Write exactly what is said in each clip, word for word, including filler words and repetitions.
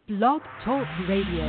Blog Talk Radio.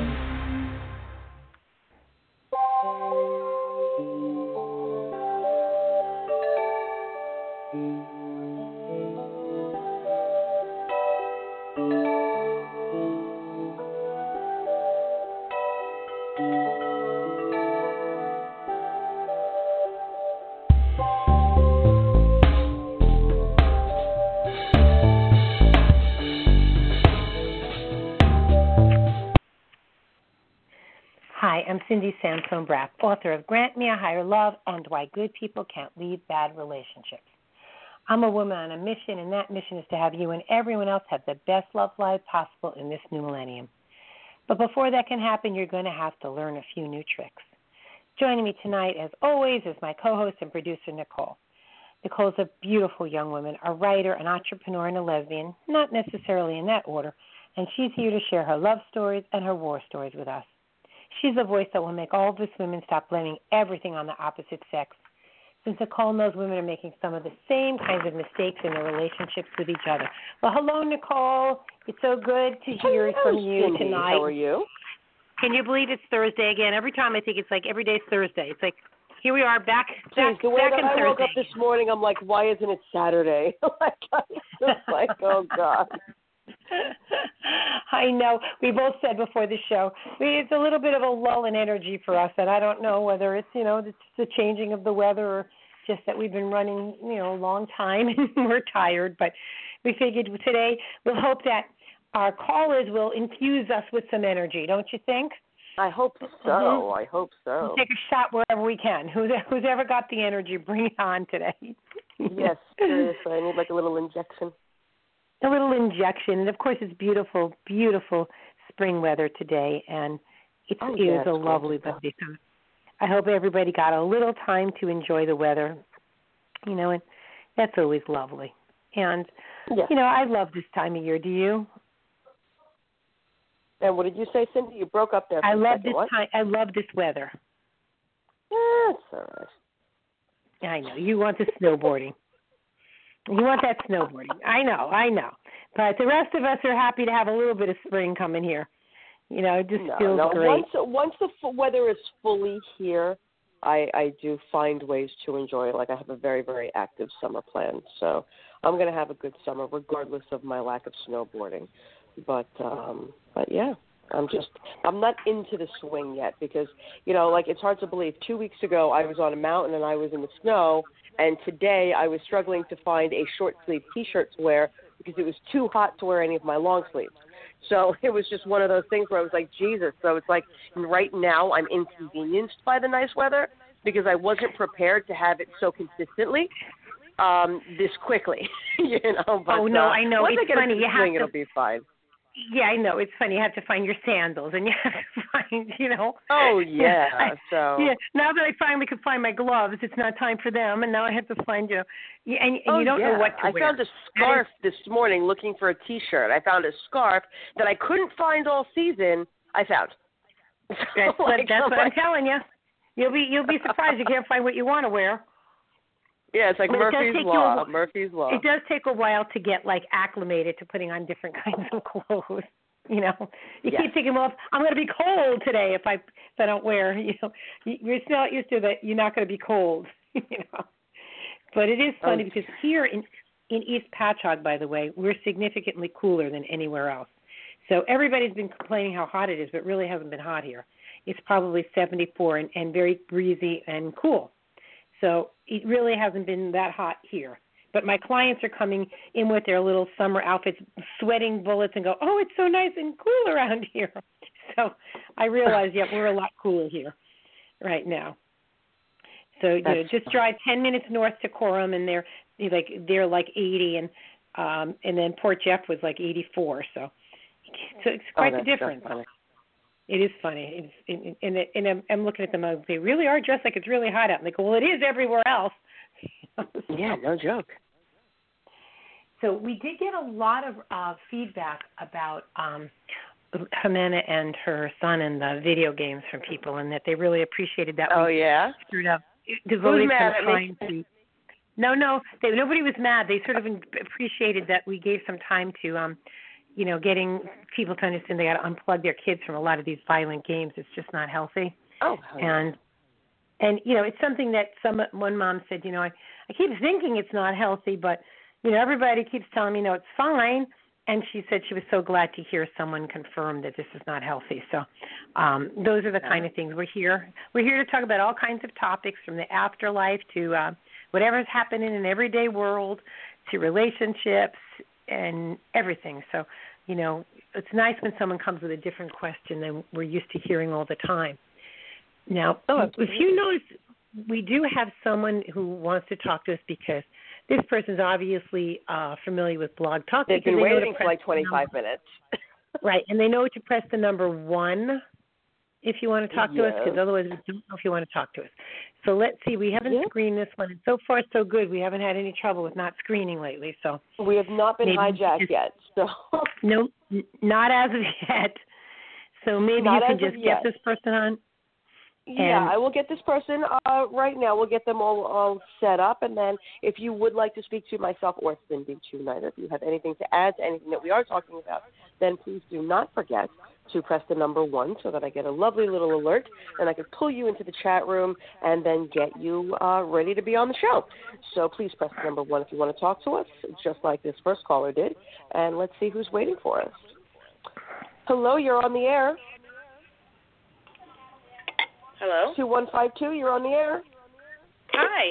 Hi, I'm Cindy Sansone Braff, author of Grant Me a Higher Love and Why Good People Can't Leave Bad Relationships. I'm a woman on a mission, and that mission is to have you and everyone else have the best love life possible in this new millennium. But before that can happen, you're going to have to learn a few new tricks. Joining me tonight, as always, is my co-host and producer, Nicole. Nicole's a beautiful young woman, a writer, an entrepreneur, and a lesbian, not necessarily in that order, and she's here to share her love stories and her war stories with us. She's a voice that will make all of us women stop blaming everything on the opposite sex. Since Nicole knows women are making some of the same kinds of mistakes in their relationships with each other. Well, hello, Nicole. It's so good to hear hello, from you Cindy. tonight. How are you? Can you believe it's Thursday again? Every time I think it's like every day's Thursday. It's like, here we are back, back, Jeez, the way back that in I Thursday. woke up this morning, I'm like, why isn't it Saturday? like, I'm just like, oh, God. I know. We both said before the show, it's a little bit of a lull in energy for us, and I don't know whether it's, you know, it's the changing of the weather or just that we've been running, you know, a long time and we're tired. But we figured today we'll hope that our callers will infuse us with some energy, don't you think? I hope so. Mm-hmm. I hope so. We'll take a shot wherever we can. Who's, who's ever got the energy, bring it on today. Yes, seriously. I need like a little injection. A little injection. And, of course, it's beautiful, beautiful spring weather today, and it's, oh, it yeah, is a lovely day. So I hope everybody got a little time to enjoy the weather, you know, and that's always lovely. And, yes. you know, I love this time of year. Do you? And what did you say, Cindy? You broke up there for I a love second. this What? time. I love this weather. That's all right. I know. You want the snowboarding. You want that snowboarding. I know, I know. But the rest of us are happy to have a little bit of spring coming here. You know, it just no, feels no. great. Once, once the f- weather is fully here, I, I do find ways to enjoy it. Like I have a very, very active summer plan. So I'm going to have a good summer regardless of my lack of snowboarding. But, um, but yeah, I'm just, I'm not into the swing yet because, you know, like it's hard to believe. Two weeks ago I was on a mountain and I was in the snow. And today I was struggling to find a short sleeve T-shirt to wear because it was too hot to wear any of my long sleeves. So it was just one of those things where I was like, Jesus. So it's like right now I'm inconvenienced by the nice weather because I wasn't prepared to have it so consistently um, this quickly. you know. But, oh, no, uh, I know. Once It's I get funny. into You the have swing, to... it'll be fine. Yeah, I know. It's funny. You have to find your sandals, and you have to find, you know. Oh, yeah. I, so. Yeah. Now that I finally could find my gloves, it's not time for them, and now I have to find, you know, and, and oh, you don't yeah. know what to I wear. found a scarf is, this morning looking for a T-shirt. I found a scarf that I couldn't find all season. I found. So, that's what, like, that's I'm what like, I'm telling you. You'll be you'll be surprised you can't find what you want to wear. Yeah, it's like but Murphy's it Law. A, Murphy's Law. It does take a while to get, like, acclimated to putting on different kinds of clothes. You know, you yes. keep thinking, well, I'm going to be cold today if I if I don't wear. You know, you're still not used to that. You're not going to be cold. You know, but it is funny oh. because here in in East Patchogue, by the way, we're significantly cooler than anywhere else. So everybody's been complaining how hot it is, but it really hasn't been hot here. It's probably seventy-four and, and very breezy and cool. So it really hasn't been that hot here. But my clients are coming in with their little summer outfits, sweating bullets, and go, oh, it's so nice and cool around here. So I realize, yeah, we're a lot cooler here right now. So you know, just drive ten minutes north to Coram, and they're like they're like eighty, and um, and then Port Jeff was like eighty-four. So, so it's quite oh, the difference. It is funny. It's, and, and, and I'm, I'm looking at them. They really are dressed like it's really hot out. And they go, well, it is everywhere else. Yeah, no joke. So we did get a lot of uh, feedback about um, Jimena and her son and the video games from people, and that they really appreciated that. Oh, we yeah? Sort of devoted Who's mad some at time me? to. No, no, they, nobody was mad. They sort of appreciated that we gave some time to um, you know, getting people to understand they got to unplug their kids from a lot of these violent games. It's just not healthy. Oh, and and you know, it's something that some one mom said. You know, I I keep thinking it's not healthy, but you know, everybody keeps telling me no, it's fine. And she said she was so glad to hear someone confirm that this is not healthy. So um, those are the kind of things we're here. We're here to talk about all kinds of topics, from the afterlife to uh, whatever's happening in everyday world, to relationships and everything. So, you know, it's nice when someone comes with a different question than we're used to hearing all the time. Now, oh, if you notice, we do have someone who wants to talk to us because this person's obviously uh, familiar with Blog Talk. They've been they waiting for like twenty-five number, minutes. Right, and they know to press the number one if you want to talk to yes. us, because otherwise we don't know if you want to talk to us. So let's see. We haven't yes. screened this one, and so far so good. We haven't had any trouble with not screening lately. So we have not been hijacked just, yet. So no, n- not as of yet. So maybe not you can just get yet. this person on. Yeah, and, I will get this person uh, right now. We'll get them all, all set up, and then if you would like to speak to myself or Cindy tonight, if you have anything to add to anything that we are talking about, then please do not forget to press the number one so that I get a lovely little alert, and I can pull you into the chat room and then get you uh, ready to be on the show. So please press the number one if you want to talk to us, just like this first caller did, and let's see who's waiting for us. Hello, you're on the air. Hello? two one five two, you're on the air. Hi.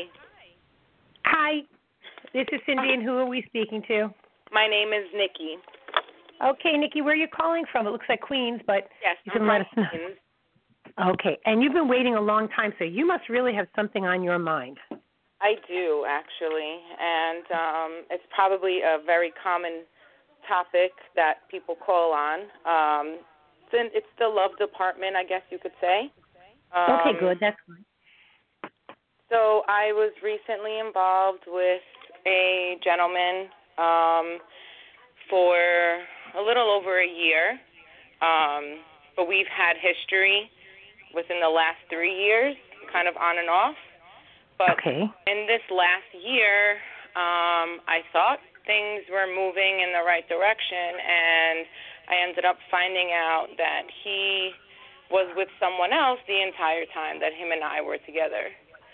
Hi. This is Cindy, and who are we speaking to? My name is Nikki. Okay, Nikki, where are you calling from? It looks like Queens, but yes, you I'm can let us know. Queens. Okay, and you've been waiting a long time, so you must really have something on your mind. I do, actually, and um, it's probably a very common topic that people call on. Um, it's the love department, I guess you could say. Um, okay, good. That's good. So I was recently involved with a gentleman um, for a little over a year, um, but we've had history within the last three years, kind of on and off. But okay. in this last year, um, I thought things were moving in the right direction, and I ended up finding out that he was with someone else the entire time that him and I were together.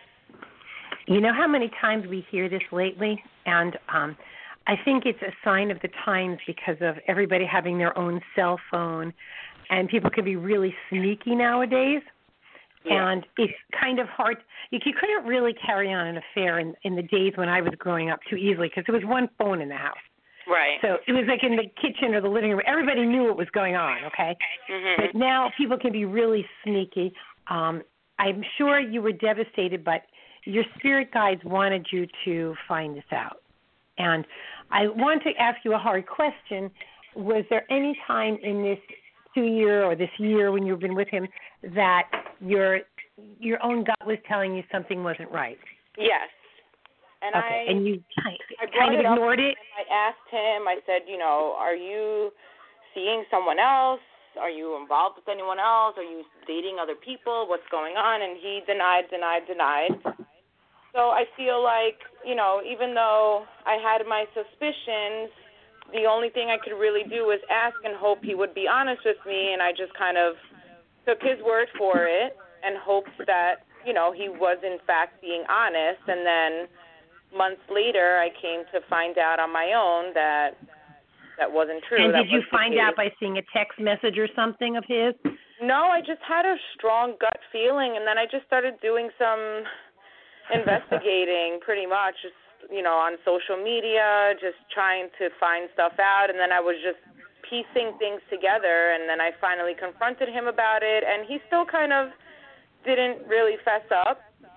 You know how many times we hear this lately? And um, I think it's a sign of the times because of everybody having their own cell phone, and people can be really sneaky nowadays. Yeah. And it's kind of hard. You, you couldn't really carry on an affair in, in the days when I was growing up too easily because there was one phone in the house. Right. So it was like in the kitchen or the living room. Everybody knew what was going on, okay? Mm-hmm. But now people can be really sneaky. Um, I'm sure you were devastated, but your spirit guides wanted you to find this out. And I want to ask you a hard question. Was there any time in this two-year or this year when you've been with him that your your own gut was telling you something wasn't right? Yes. And okay, I, and you I kind of it ignored up, it? I asked him, I said, you know, are you seeing someone else? Are you involved with anyone else? Are you dating other people? What's going on? And he denied, denied, denied. So I feel like, you know, even though I had my suspicions, the only thing I could really do was ask and hope he would be honest with me, and I just kind of took his word for it and hoped that, you know, he was in fact being honest. And then months later, I came to find out on my own that that wasn't true. And that did you find case. out by seeing a text message or something of his? No, I just had a strong gut feeling, and then I just started doing some investigating pretty much, just, you know, on social media, just trying to find stuff out, and then I was just piecing things together, and then I finally confronted him about it, and he still kind of didn't really fess up.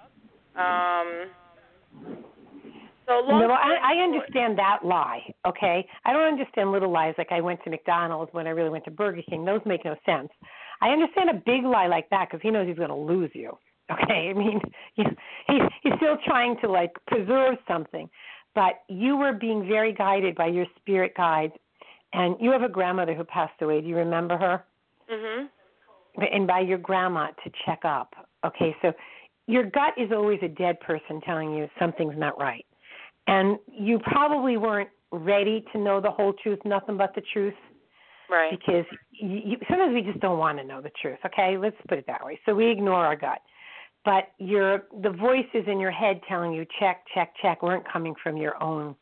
Um, so long no, I, I understand that lie, okay? I don't understand little lies like I went to McDonald's when I really went to Burger King. Those make no sense. I understand a big lie like that because he knows he's going to lose you, okay? I mean, he, he's, he's still trying to, like, preserve something. But you were being very guided by your spirit guides, and you have a grandmother who passed away. Do you remember her? Mm-hmm. And by your grandma to check up. Okay, so your gut is always a dead person telling you something's not right. And you probably weren't ready to know the whole truth, nothing but the truth. Right. Because you, you, sometimes we just don't want to know the truth, okay? Let's put it that way. So we ignore our gut. But your the voices in your head telling you check, check, check weren't coming from your own.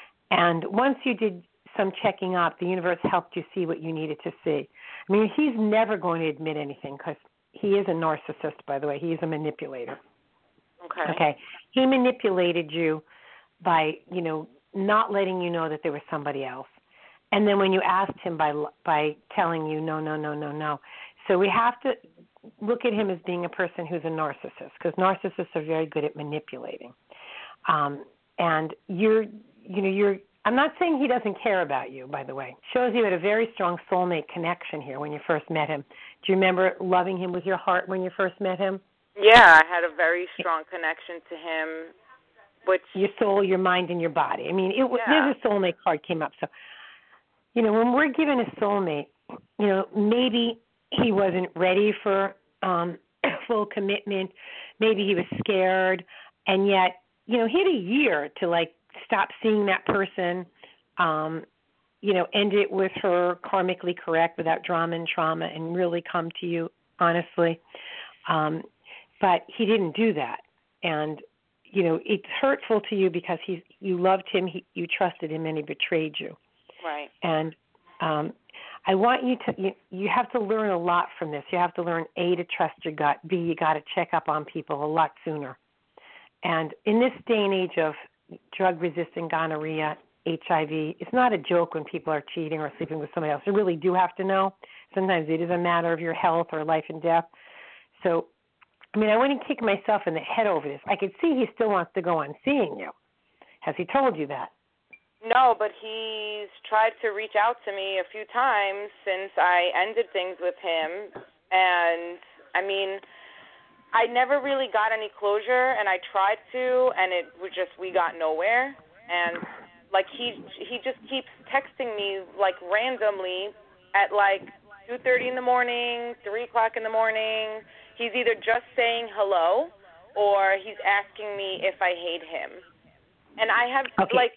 And once you did some checking up, the universe helped you see what you needed to see. I mean, he's never going to admit anything because he is a narcissist, by the way. He is a manipulator. Okay. Okay. He manipulated you by, you know, not letting you know that there was somebody else. And then when you asked him by by telling you no, no, no, no, no. So we have to look at him as being a person who's a narcissist because narcissists are very good at manipulating. Um, and you're, you know, you're, I'm not saying he doesn't care about you, by the way. Shows you had a very strong soulmate connection here when you first met him. Do you remember loving him with your heart when you first met him? Yeah, I had a very strong connection to him, which... Your soul, your mind, and your body. I mean, it was, yeah. there's a soulmate card came up. So, you know, when we're given a soulmate, you know, maybe he wasn't ready for um, full commitment. Maybe he was scared. And yet, you know, he had a year to, like, stop seeing that person, um, you know, end it with her karmically correct without drama and trauma and really come to you honestly. Um, but he didn't do that. And, you know, it's hurtful to you because he's, you loved him, he, you trusted him, and he betrayed you. Right. And um, I want you to, you, you have to learn a lot from this. You have to learn, A, to trust your gut, B, you got to check up on people a lot sooner. And in this day and age of drug-resistant gonorrhea, H I V, it's not a joke when people are cheating or sleeping with somebody else. You really do have to know. Sometimes it is a matter of your health or life and death. So, I mean, I wouldn't kick myself in the head over this. I could see he still wants to go on seeing you. Has he told you that? No, but he's tried to reach out to me a few times since I ended things with him. And, I mean, I never really got any closure, and I tried to, and it was just, we got nowhere. And, like, he he just keeps texting me, like, randomly at, like, two thirty in the morning, three o'clock in the morning. He's either just saying hello or he's asking me if I hate him. And I have, okay. like...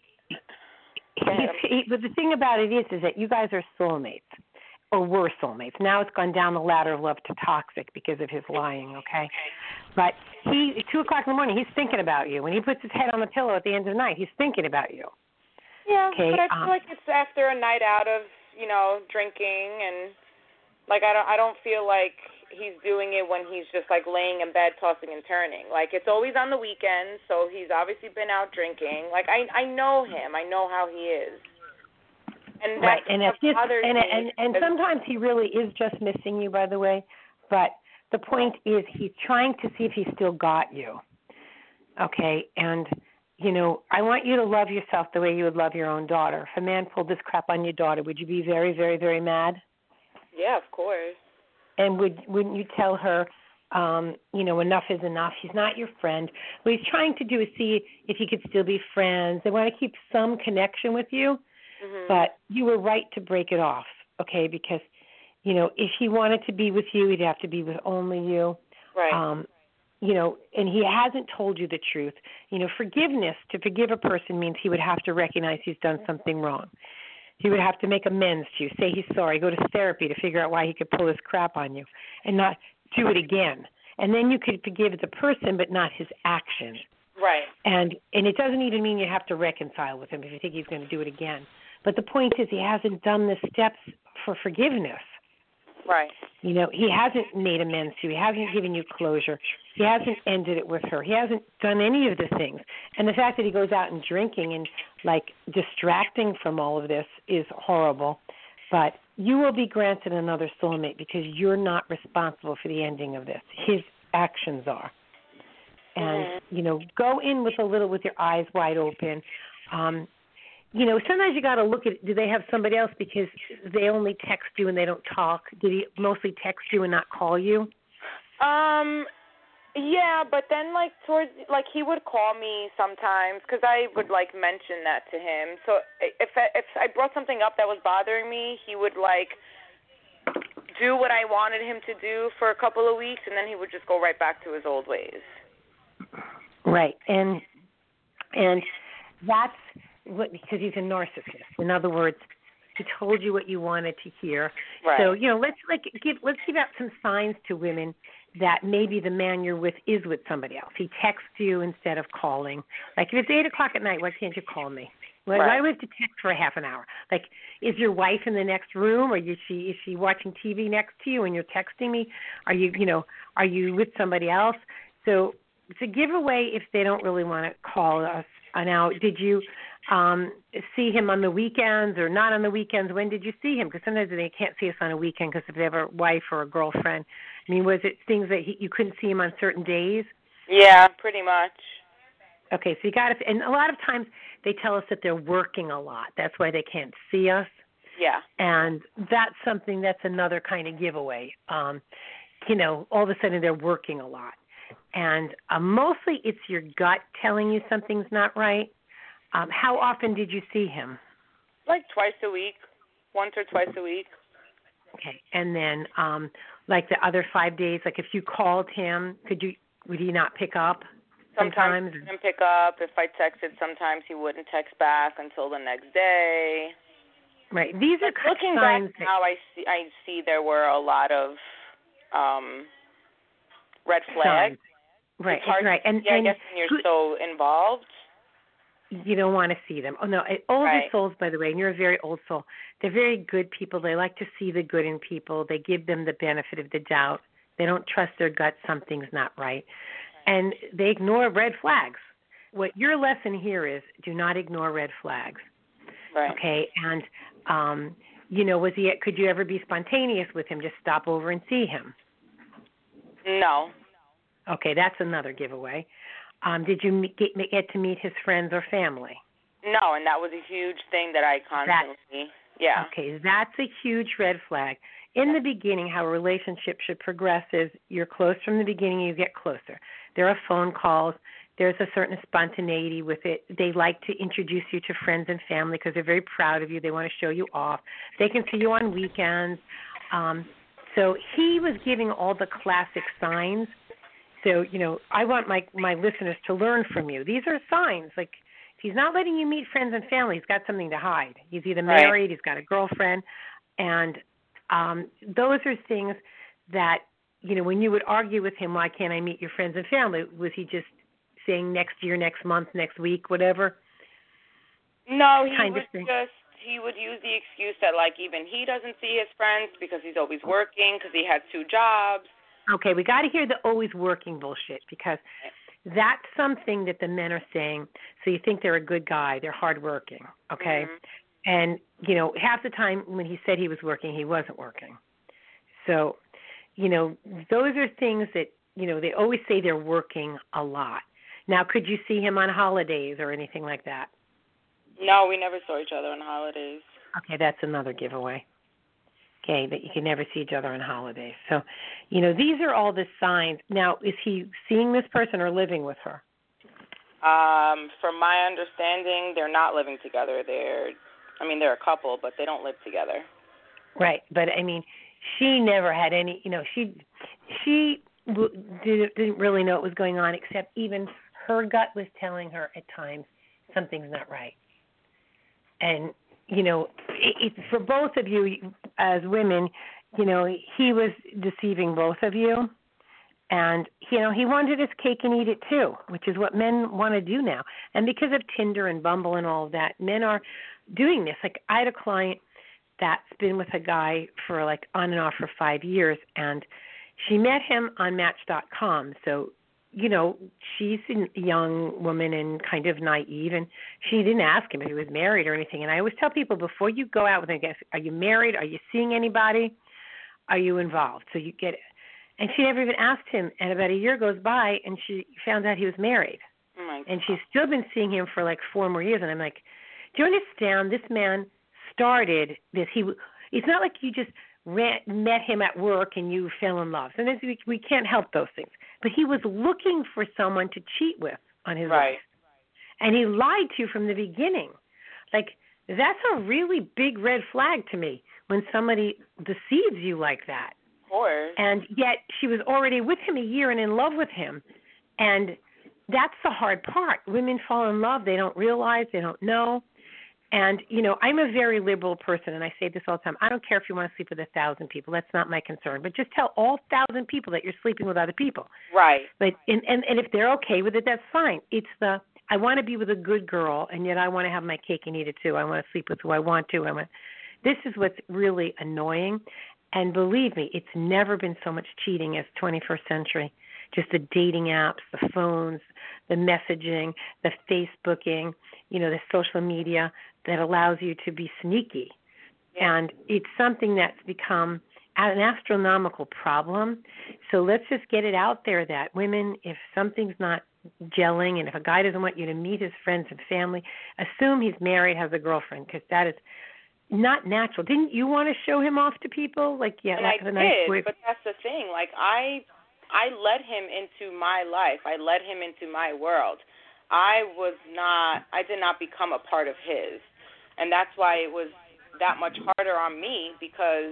He's, he, but the thing about it is, is that you guys are soulmates, or were soulmates. Now it's gone down the ladder of love to toxic because of his lying, okay? But he, at two o'clock in the morning, he's thinking about you. When he puts his head on the pillow at the end of the night, he's thinking about you. Yeah, okay, but I feel um, like it's after a night out of, you know, drinking, and, like, I don't, I don't feel like he's doing it when he's just, like, laying in bed tossing and turning. Like, it's always on the weekends, so he's obviously been out drinking. Like, I I know him. I know how he is. And right, that and, if this, bothers and, me. and, and sometimes he really is just missing you, by the way. But the point is he's trying to see if he still got you, okay? And, you know, I want you to love yourself the way you would love your own daughter. If a man pulled this crap on your daughter, would you be very, very, very mad? Yeah, of course. And would, wouldn't you tell her, um, you know, enough is enough? He's not your friend. What he's trying to do is see if you could still be friends. They want to keep some connection with you, mm-hmm. but you were right to break it off, okay? Because, you know, if he wanted to be with you, he'd have to be with only you. Right. Um, you know, and he hasn't told you the truth. You know, forgiveness, to forgive a person means he would have to recognize he's done something wrong. He would have to make amends to you, say he's sorry, go to therapy to figure out why he could pull this crap on you and not do it again. And then you could forgive the person but not his actions. Right. And and it doesn't even mean you have to reconcile with him if you think he's going to do it again. But the point is he hasn't done the steps for forgiveness. Right. You know, he hasn't made amends to you. He hasn't given you closure. He hasn't ended it with her. He hasn't done any of the things. And the fact that he goes out and drinking and, like, distracting from all of this is horrible. But you will be granted another soulmate because you're not responsible for the ending of this. His actions are. And, mm-hmm. you know, go in with a little, with your eyes wide open. Um, you know, sometimes you got to look at, do they have somebody else because they only text you and they don't talk? Did he mostly text you and not call you? Um, yeah, but then, like, towards, like, he would call me sometimes because I would, like, mention that to him. So if I, if I brought something up that was bothering me, he would, like, do what I wanted him to do for a couple of weeks, and then he would just go right back to his old ways. Right, and and that's what, because he's a narcissist. In other words, He told you what you wanted to hear. Right. So, you know, let's like give let's give out some signs to women that maybe the man you're with is with somebody else. He texts you instead of calling. Like, if it's eight o'clock at night, why can't you call me? Why, right. why do we have to text for a half an hour? Like, is your wife in the next room, or is she is she watching T V next to you and you're texting me? Are you you know are you with somebody else? So it's a giveaway if they don't really want to call us. Now, did you um, see him on the weekends or not on the weekends? When did you see him? Because sometimes they can't see us on a weekend because if they have a wife or a girlfriend. I mean, was it things that he, you couldn't see him on certain days? Yeah, pretty much. Okay, so you got to, and a lot of times they tell us that they're working a lot. That's why they can't see us. Yeah. And that's something, that's another kind of giveaway. Um, you know, all of a sudden they're working a lot. And uh, mostly it's your gut telling you something's not right. Um, how often did you see him? Like twice a week, once or twice a week. Okay, and then um, like the other five days, like if you called him, could you would he not pick up? Sometimes, sometimes he wouldn't pick up. If I texted, sometimes he wouldn't text back until the next day. Right. These but are looking signs back now, I see I see there were a lot of um, red flags. Signs. Right. It's hard right. And, yeah, and I guess when you're so involved. You don't want to see them. Oh, no. Older right. souls, by the way, and you're a very old soul, they're very good people. They like to see the good in people. They give them the benefit of the doubt. They don't trust their gut something's not right. And they ignore red flags. What your lesson here is, do not ignore red flags. Right. Okay? And, um, you know, was he? Could you ever be spontaneous with him? Just stop over and see him? No. Okay, that's another giveaway. Um, did you get, get to meet his friends or family? No, and that was a huge thing that I constantly, that, yeah. Okay, that's a huge red flag. In the beginning, how a relationship should progress is you're close from the beginning, you get closer. There are phone calls. There's a certain spontaneity with it. They like to introduce you to friends and family because they're very proud of you. They want to show you off. They can see you on weekends. Um, so he was giving all the classic signs. So, you know, I want my my listeners to learn from you. These are signs. Like, if he's not letting you meet friends and family, he's got something to hide. He's either married, right. he's got a girlfriend, and um, those are things that, you know, when you would argue with him, why can't I meet your friends and family, was he just saying next year, next month, next week, whatever? No, he kind was just, he would use the excuse that, like, even he doesn't see his friends because he's always working, because he had two jobs. Okay, we got to hear the always working bullshit, because that's something that the men are saying. So you think they're a good guy, they're hardworking, okay? Mm-hmm. And, you know, half the time when he said he was working, he wasn't working. So, you know, those are things that, you know, they always say they're working a lot. Now, could you see him on holidays or anything like that? No, we never saw each other on holidays. Okay, that's another giveaway. Okay, that you can never see each other on holidays. So, you know, these are all the signs. Now, is he seeing this person or living with her? Um, from my understanding, they're not living together. They're, I mean, they're a couple, but they don't live together. Right, but I mean, she never had any, you know, she she w- didn't, didn't really know what was going on, except even her gut was telling her at times something's not right. And, you know, it, it, for both of you as women, you know, he was deceiving both of you. And, you know, he wanted his cake and eat it too, which is what men want to do now. And because of Tinder and Bumble and all of that, men are doing this. Like, I had a client that's been with a guy for like on and off for five years, and she met him on Match dot com. So, you know, she's a young woman and kind of naive, and she didn't ask him if he was married or anything. And I always tell people, before you go out with him, are you married? Are you seeing anybody? Are you involved? So you get it. And she never even asked him. And about a year goes by, and she found out he was married. Oh my God. And she's still been seeing him for like four more years. And I'm like, do you understand? This man started this. He. It's not like you just ran, met him at work and you fell in love. Sometimes we, we can't help those things. But he was looking for someone to cheat with on his right. wife. And he lied to you from the beginning. Like, that's a really big red flag to me when somebody deceives you like that. Of course. And yet she was already with him a year and in love with him. And that's the hard part. Women fall in love. They don't realize. They don't know. And, you know, I'm a very liberal person, and I say this all the time. I don't care if you want to sleep with a thousand people. That's not my concern. But just tell all thousand people that you're sleeping with other people. Right. But and, and, and if they're okay with it, that's fine. It's the, I want to be with a good girl, and yet I want to have my cake and eat it too. I want to sleep with who I want to. I want, this is what's really annoying. And believe me, it's never been so much cheating as twenty-first century. Just the dating apps, the phones, the messaging, the Facebooking, you know, the social media that allows you to be sneaky. Yeah. And it's something that's become an astronomical problem. So let's just get it out there that women, if something's not gelling and if a guy doesn't want you to meet his friends and family, assume he's married, has a girlfriend, because that is not natural. Didn't you want to show him off to people? Like, yeah, and like I the did, nice boy. But that's the thing. Like, I... I led him into my life. I led him into my world. I was not, I did not become a part of his. And that's why it was that much harder on me because,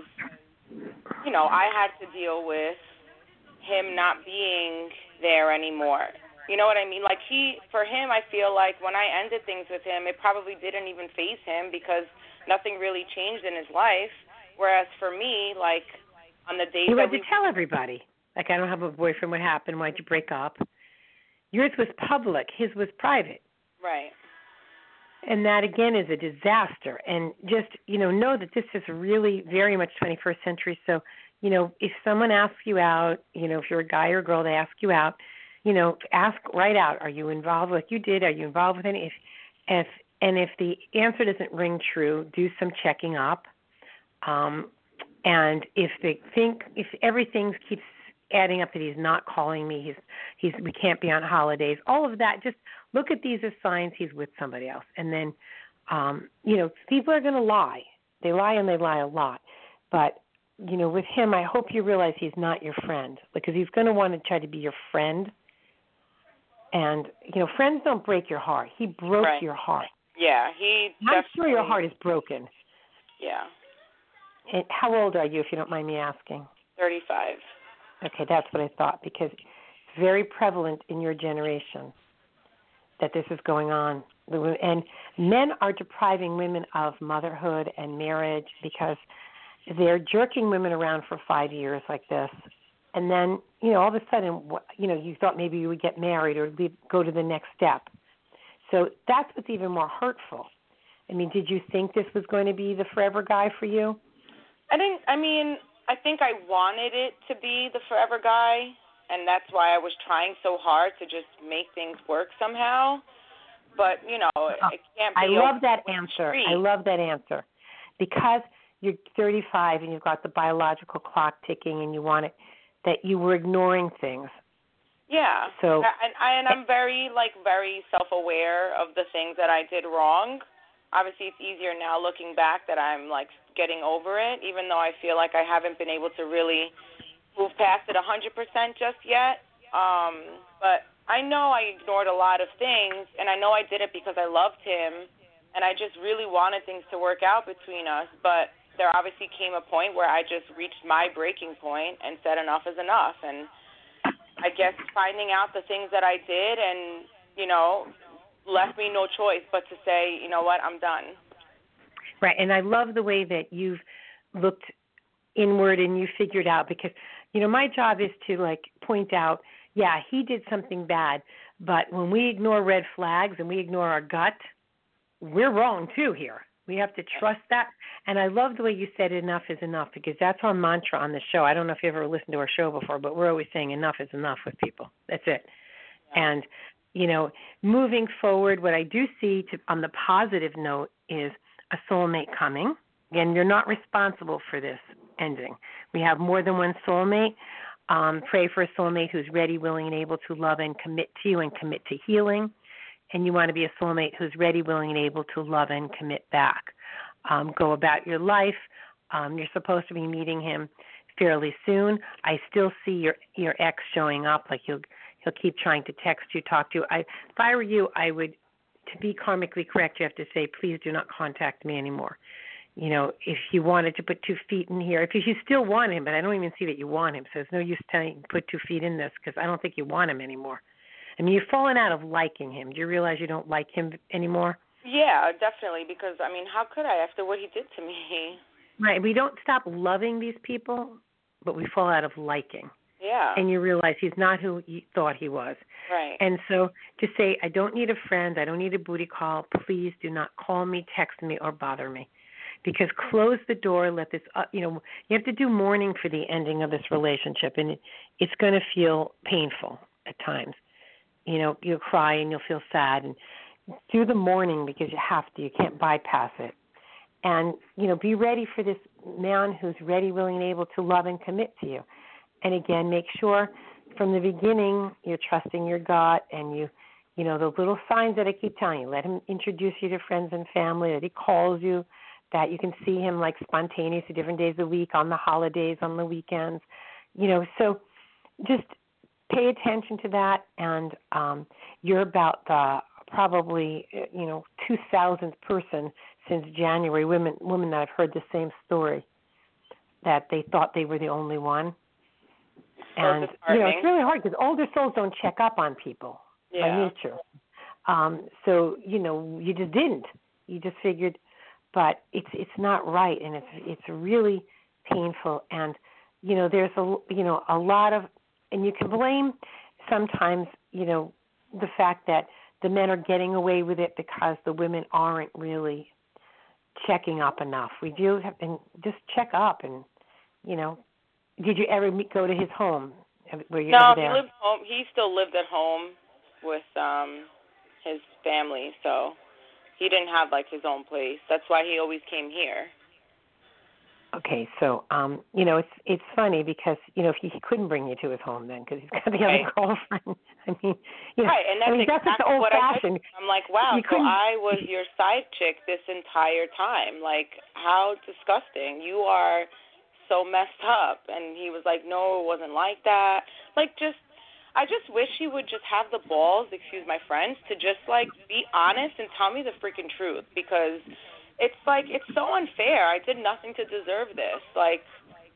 you know, I had to deal with him not being there anymore. You know what I mean? Like he, for him, I feel like when I ended things with him, it probably didn't even faze him because nothing really changed in his life. Whereas for me, like on the days you that had to we... tell everybody. Like, I don't have a boyfriend. What happened? Why'd you break up? Yours was public. His was private. Right. And that, again, is a disaster. And just, you know, know that this is really very much twenty-first century. So, you know, if someone asks you out, you know, if you're a guy or a girl, they ask you out, you know, ask right out, are you involved like you did? Are you involved with any? If, if, and if the answer doesn't ring true, do some checking up. Um, and if they think, if everything keeps adding up that he's not calling me, he's he's we can't be on holidays, all of that, just look at these as signs he's with somebody else. And then um, you know, people are gonna lie. They lie and they lie a lot. But, you know, with him I hope you realize he's not your friend because he's gonna want to try to be your friend. And, you know, friends don't break your heart. He broke right. your heart. Yeah, he I'm sure your heart is broken. Yeah. And how old are you, if you don't mind me asking? thirty-five. Okay, that's what I thought, because it's very prevalent in your generation that this is going on. And men are depriving women of motherhood and marriage because they're jerking women around for five years like this. And then, you know, all of a sudden, you know, you thought maybe you would get married or leave, go to the next step. So that's what's even more hurtful. I mean, did you think this was going to be the forever guy for you? I didn't, I mean... I think I wanted it to be the forever guy, and that's why I was trying so hard to just make things work somehow. But, you know, it can't be. I love that answer. I love that answer. Because you're thirty-five and you've got the biological clock ticking and you want it, that you were ignoring things. Yeah. So, and, I, and I'm very, like, very self-aware of the things that I did wrong. Obviously, it's easier now looking back that I'm, like, getting over it, even though I feel like I haven't been able to really move past it one hundred percent just yet. Um, but I know I ignored a lot of things, and I know I did it because I loved him, and I just really wanted things to work out between us. But there obviously came a point where I just reached my breaking point and said enough is enough. And I guess finding out the things that I did and, you know, left me no choice but to say, you know what, I'm done. Right, and I love the way that you've looked inward and you figured out, because, you know, my job is to, like, point out, yeah, he did something bad, but when we ignore red flags and we ignore our gut, we're wrong, too, here. We have to trust that. And I love the way you said enough is enough, because that's our mantra on the show. I don't know if you ever listened to our show before, but we're always saying enough is enough with people. That's it. Yeah. And, you know, moving forward, what I do see to, on the positive note is a soulmate coming. Again, you're not responsible for this ending. We have more than one soulmate. Um, pray for a soulmate who's ready, willing, and able to love and commit to you and commit to healing. And you want to be a soulmate who's ready, willing, and able to love and commit back. Um, go about your life. Um, you're supposed to be meeting him fairly soon. I still see your your ex showing up. Like he'll he'll keep trying to text you, talk to you. I, if I were you, I would, to be karmically correct, you have to say, please do not contact me anymore. You know, if you wanted to put two feet in here, if you, you still want him, but I don't even see that you want him, so there's no use telling put two feet in this, because I don't think you want him anymore. I mean, you've fallen out of liking him. Do you realize you don't like him anymore? Yeah, definitely, because, I mean, how could I after what he did to me? Right. We don't stop loving these people, but we fall out of liking. Yeah. And you realize he's not who you thought he was. Right. And so to say, I don't need a friend, I don't need a booty call, please do not call me, text me, or bother me. Because close the door, let this, uh, you know, you have to do mourning for the ending of this relationship, and it, it's going to feel painful at times. You know, you'll cry and you'll feel sad, and do the mourning because you have to. You can't bypass it. And, you know, be ready for this man who's ready, willing, and able to love and commit to you. And again, make sure from the beginning you're trusting your gut and you, you know, the little signs that I keep telling you. Let him introduce you to friends and family, that he calls you, that you can see him like spontaneously different days of the week, on the holidays, on the weekends. You know, so just pay attention to that. And um, you're about the probably, you know, two thousandth person since January, women, women that I've heard the same story, that they thought they were the only one. And, you know, it's really hard because older souls don't check up on people yeah. by nature. Um, so, you know, you just didn't. You just figured, but it's it's not right, and it's it's really painful. And, you know, there's a, you know, a lot of, and you can blame sometimes, you know, the fact that the men are getting away with it because the women aren't really checking up enough. We do have, and just check up and, you know, did you ever meet, go to his home? Were you no, ever there? he lived home. He still lived at home with um his family, so he didn't have like his own place. That's why he always came here. Okay, so um, you know, it's it's funny because you know if he, he couldn't bring you to his home then because he's got the right. other girlfriend. I mean, you know, right, and that's I mean, exactly that's old what fashioned. I I'm like, wow, so couldn't... I was your side chick this entire time. Like, how disgusting! You are so messed up. And he was like, no, it wasn't like that. Like, just, I just wish he would just have the balls, excuse my French, to just, like, be honest and tell me the freaking truth, because it's, like, it's so unfair. I did nothing to deserve this. Like.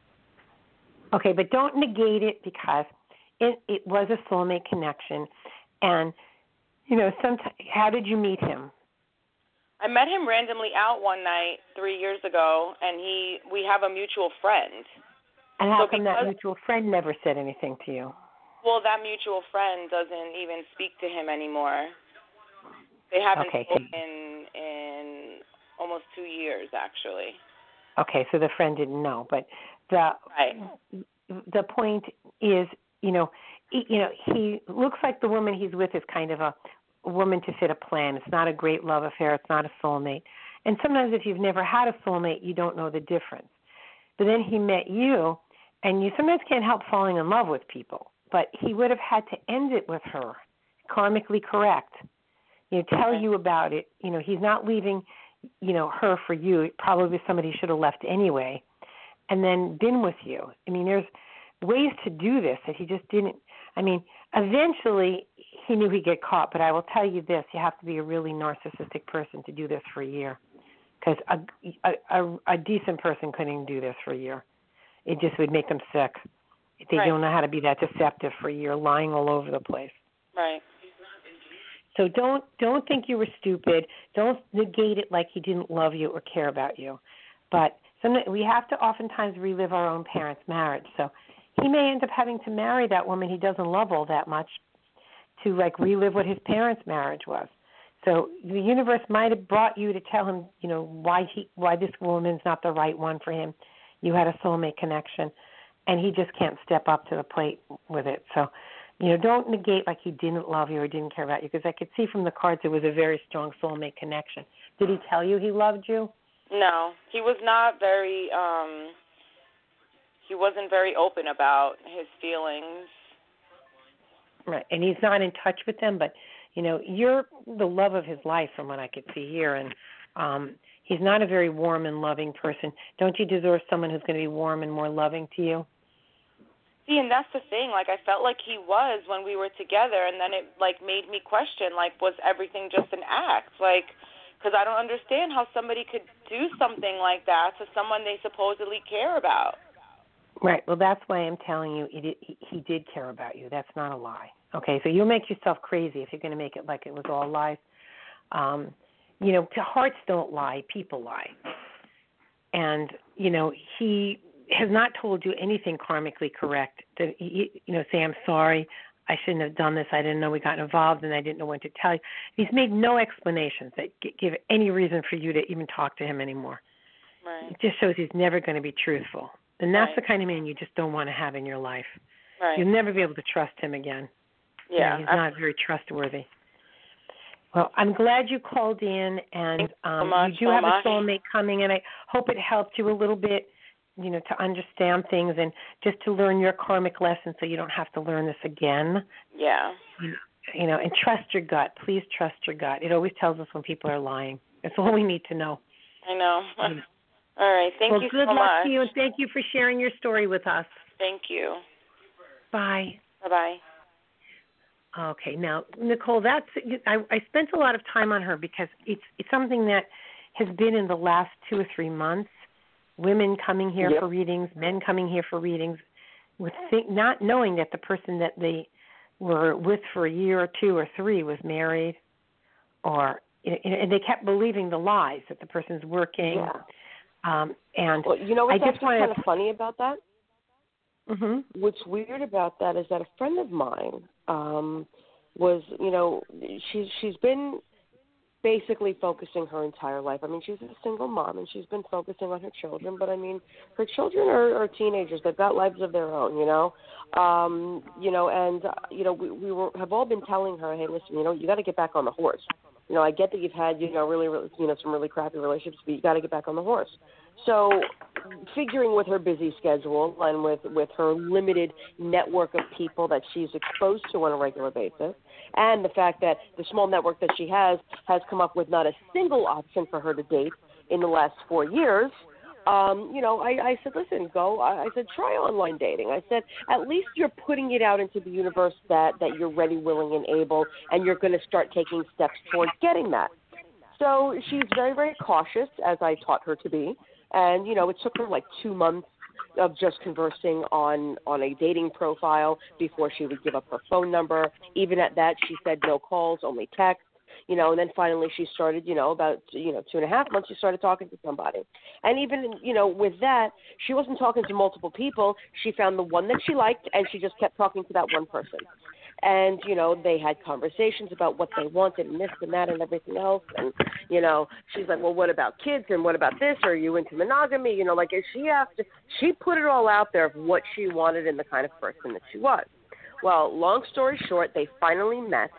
Okay, but don't negate it because it, it was a soulmate connection. And, you know, sometimes, how did you meet him? I met him randomly out one night three years ago, and he we have a mutual friend. And how so come because, that mutual friend never said anything to you? Well, that mutual friend doesn't even speak to him anymore. They haven't okay. spoken in almost two years, actually. Okay, so the friend didn't know, but the right. the point is, you know, he, you know, he looks like the woman he's with is kind of a woman to fit a plan. It's not a great love affair. It's not a soulmate. And sometimes if you've never had a soulmate, you don't know the difference. But then he met you, and you sometimes can't help falling in love with people. But he would have had to end it with her, karmically correct. You know, tell okay. you about it. You know, he's not leaving, you know, her for you. Probably somebody should have left anyway, and then been with you. I mean, there's ways to do this that he just didn't. I mean, eventually he knew he'd get caught, but I will tell you this, you have to be a really narcissistic person to do this for a year, because a, a, a decent person couldn't even do this for a year. It just would make them sick. They right. don't know how to be that deceptive for a year, lying all over the place. Right. So don't don't think you were stupid. Don't negate it like he didn't love you or care about you. But some, we have to oftentimes relive our own parents' marriage. So he may end up having to marry that woman he doesn't love all that much to, like, relive what his parents' marriage was. So the universe might have brought you to tell him, you know, why he, why this woman's not the right one for him. You had a soulmate connection, and he just can't step up to the plate with it. So, you know, don't negate like he didn't love you or didn't care about you, because I could see from the cards it was a very strong soulmate connection. Did he tell you he loved you? No, he was not very, um, he wasn't very open about his feelings. Right, and he's not in touch with them, but, you know, you're the love of his life from what I could see here, and um, he's not a very warm and loving person. Don't you deserve someone who's going to be warm and more loving to you? See, and that's the thing. Like, I felt like he was when we were together, and then it, like, made me question, like, was everything just an act? Like, because I don't understand how somebody could do something like that to someone they supposedly care about. Right. Well, that's why I'm telling you he did, he, he did care about you. That's not a lie. Okay, so you'll make yourself crazy if you're going to make it like it was all lies. Um, you know, hearts don't lie, people lie. And, you know, he has not told you anything karmically correct. That he, you know, say, I'm sorry, I shouldn't have done this, I didn't know we got involved, and I didn't know when to tell you. He's made no explanations that give any reason for you to even talk to him anymore. Right. It just shows he's never going to be truthful. And that's Right. the kind of man you just don't want to have in your life. Right. You'll never be able to trust him again. Yeah. You know, he's not very trustworthy. Well, I'm glad you called in, and um, so much, you do so have much. a soulmate coming, and I hope it helped you a little bit, you know, to understand things and just to learn your karmic lesson so you don't have to learn this again. Yeah. You know, and trust your gut. Please trust your gut. It always tells us when people are lying. That's all we need to know. I know. You know. All right. Thank well, you good so luck much. to you, and thank you for sharing your story with us. Thank you. Bye. Bye-bye. Okay, now Nicole, that's I, I spent a lot of time on her because it's it's something that has been in the last two or three months. Women coming here yep. for readings, men coming here for readings, with think, not knowing that the person that they were with for a year or two or three was married, or and they kept believing the lies that the person's working. Yeah. Um, and well, you know what's I just actually kind to, of funny about that? Mm-hmm. What's weird about that is that a friend of mine um, was, you know, she's she's been basically focusing her entire life. I mean, she's a single mom, and she's been focusing on her children. But I mean, her children are, are teenagers; they've got lives of their own, you know. Um, you know, and uh, you know, we, we were have all been telling her, hey, listen, you know, you got to get back on the horse. You know, I get that you've had, you know, really, really, you know, some really crappy relationships, but you got to get back on the horse. So, figuring with her busy schedule and with, with her limited network of people that she's exposed to on a regular basis, and the fact that the small network that she has has come up with not a single option for her to date in the last four years, um, you know, I, I said, listen, go. I, I said, try online dating. I said, at least you're putting it out into the universe that, that you're ready, willing, and able, and you're going to start taking steps towards getting that. So she's very, very cautious, as I taught her to be. And, you know, it took her like two months of just conversing on, on a dating profile before she would give up her phone number. Even at that, she said no calls, only text. You know, and then finally she started, you know, about, you know, two and a half months, she started talking to somebody. And even, you know, with that, she wasn't talking to multiple people. She found the one that she liked, and she just kept talking to that one person. And, you know, they had conversations about what they wanted and this and that and everything else. And, you know, she's like, well, what about kids and what about this? Are you into monogamy? You know, like she have to, she put it all out there of what she wanted and the kind of person that she was. Well, long story short, they finally met.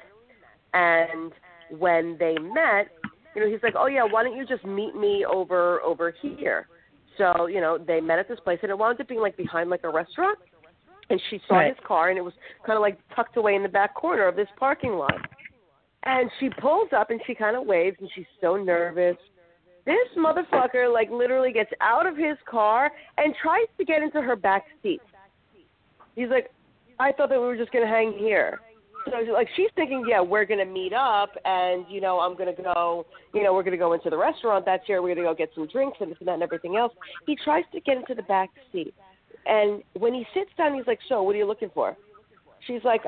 And when they met, you know, he's like, oh, yeah, why don't you just meet me over over here? So, you know, they met at this place, and it wound up being, like, behind, like, a restaurant. And she saw right. his car, and it was kind of, like, tucked away in the back corner of this parking lot. And she pulls up, and she kind of waves, and she's so nervous. This motherfucker, like, literally gets out of his car and tries to get into her back seat. He's like, I thought that we were just going to hang here. So, like, she's thinking, yeah, we're going to meet up, and, you know, I'm going to go, you know, we're going to go into the restaurant that's here. We're going to go get some drinks and this and that and everything else. He tries to get into the back seat. And when he sits down, he's like, so, what are you looking for? She's like,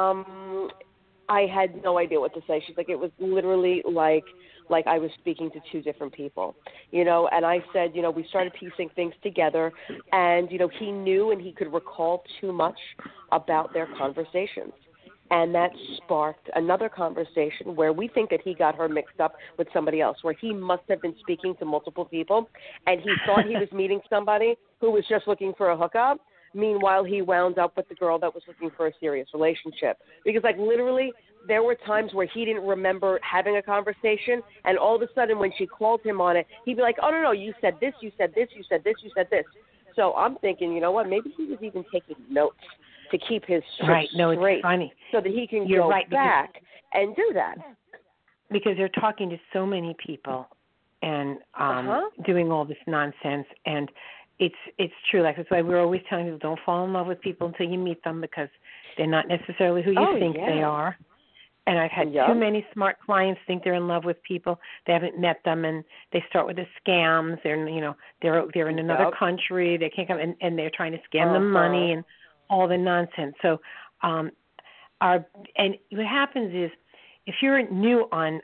um, I had no idea what to say. She's like, it was literally like, like I was speaking to two different people, you know, and I said, you know, we started piecing things together, and, you know, he knew and he could recall too much about their conversations. And that sparked another conversation where we think that he got her mixed up with somebody else, where he must have been speaking to multiple people, and he thought he was meeting somebody who was just looking for a hookup. Meanwhile, he wound up with the girl that was looking for a serious relationship. Because, like, literally, there were times where he didn't remember having a conversation, and all of a sudden when she called him on it, he'd be like, oh, no, no, you said this, you said this, you said this, you said this. So I'm thinking, you know what, maybe he was even taking notes to keep his shit right. No, straight, it's funny. so that he can You're go right, back and do that. Because they're talking to so many people and um, uh-huh. doing all this nonsense, and it's it's true. Like that's why we're always telling people, don't fall in love with people until you meet them, because they're not necessarily who you oh, think yeah. they are. And I've had yep. too many smart clients think they're in love with people. They haven't met them, and they start with the scams. They're you know they're they're in another yep. country. They can't come, and, and they're trying to scam uh-huh. them money and all the nonsense. So, um, our and what happens is, if you're new on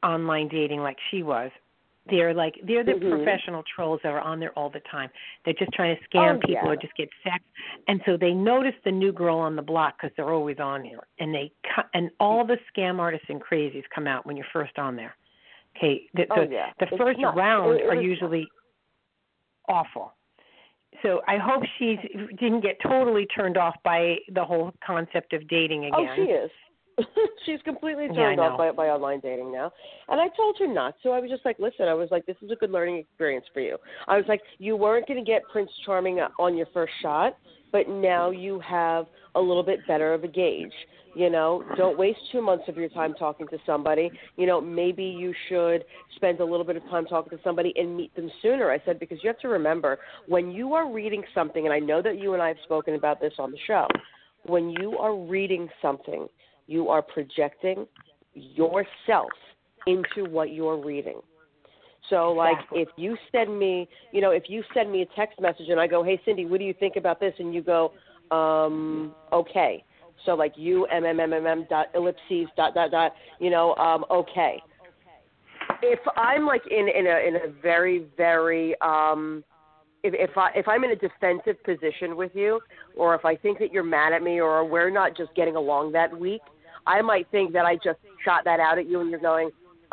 online dating like she was. They're like they're the mm-hmm. professional trolls that are on there all the time. They're just trying to scam oh, people yeah. or just get sex, and so they notice the new girl on the block because they're always on there, and they cut, and all the scam artists and crazies come out when you're first on there. Okay, the oh, the, yeah. the first nuts. round it, it are usually awful. So I hope she didn't get totally turned off by the whole concept of dating again. Oh, she is. She's completely turned yeah, off by, by online dating now. And I told her not to. I was just like, listen, I was like, this is a good learning experience for you. I was like, you weren't going to get Prince Charming on your first shot, but now you have a little bit better of a gauge. You know, don't waste two months of your time talking to somebody. You know, maybe you should spend a little bit of time talking to somebody and meet them sooner. I said, because you have to remember, when you are reading something, and I know that you and I have spoken about this on the show, when you are reading something, you are projecting yourself into what you're reading. So, like, exactly. if you send me, you know, if you send me a text message and I go, hey, Cindy, what do you think about this? And you go, um, okay. So, like, you, M M M M M dot ellipses dot, dot, dot, you know, um, okay. If I'm, like, in, in, a, in a very, very, um, if, if, I, if I'm in a defensive position with you, or if I think that you're mad at me or we're not just getting along that week, I might think that I just shot that out at you and you're going,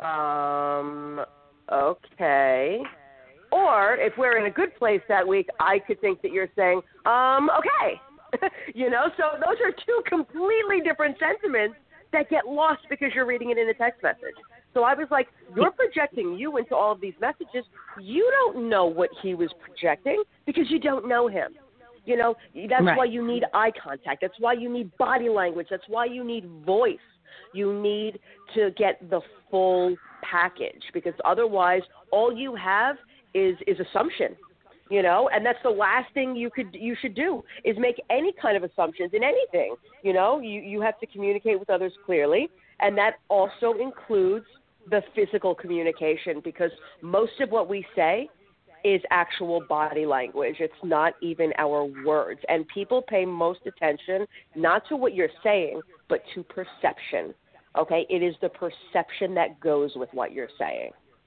um, okay. Or if we're in a good place that week, I could think that you're saying, um, okay. You know, so those are two completely different sentiments that get lost because you're reading it in a text message. So I was like, you're projecting you into all of these messages. You don't know what he was projecting because you don't know him. You know, that's right. why you need eye contact. That's why you need body language. That's why you need voice. You need to get the full package because otherwise all you have is, is assumption. You know, and that's the last thing you could you should do is make any kind of assumptions in anything. You know, you, you have to communicate with others clearly, and that also includes the physical communication because most of what we say is actual body language. It's not even our words. And people pay most attention not to what you're saying, but to perception. Okay? It is the perception that goes with what you're saying.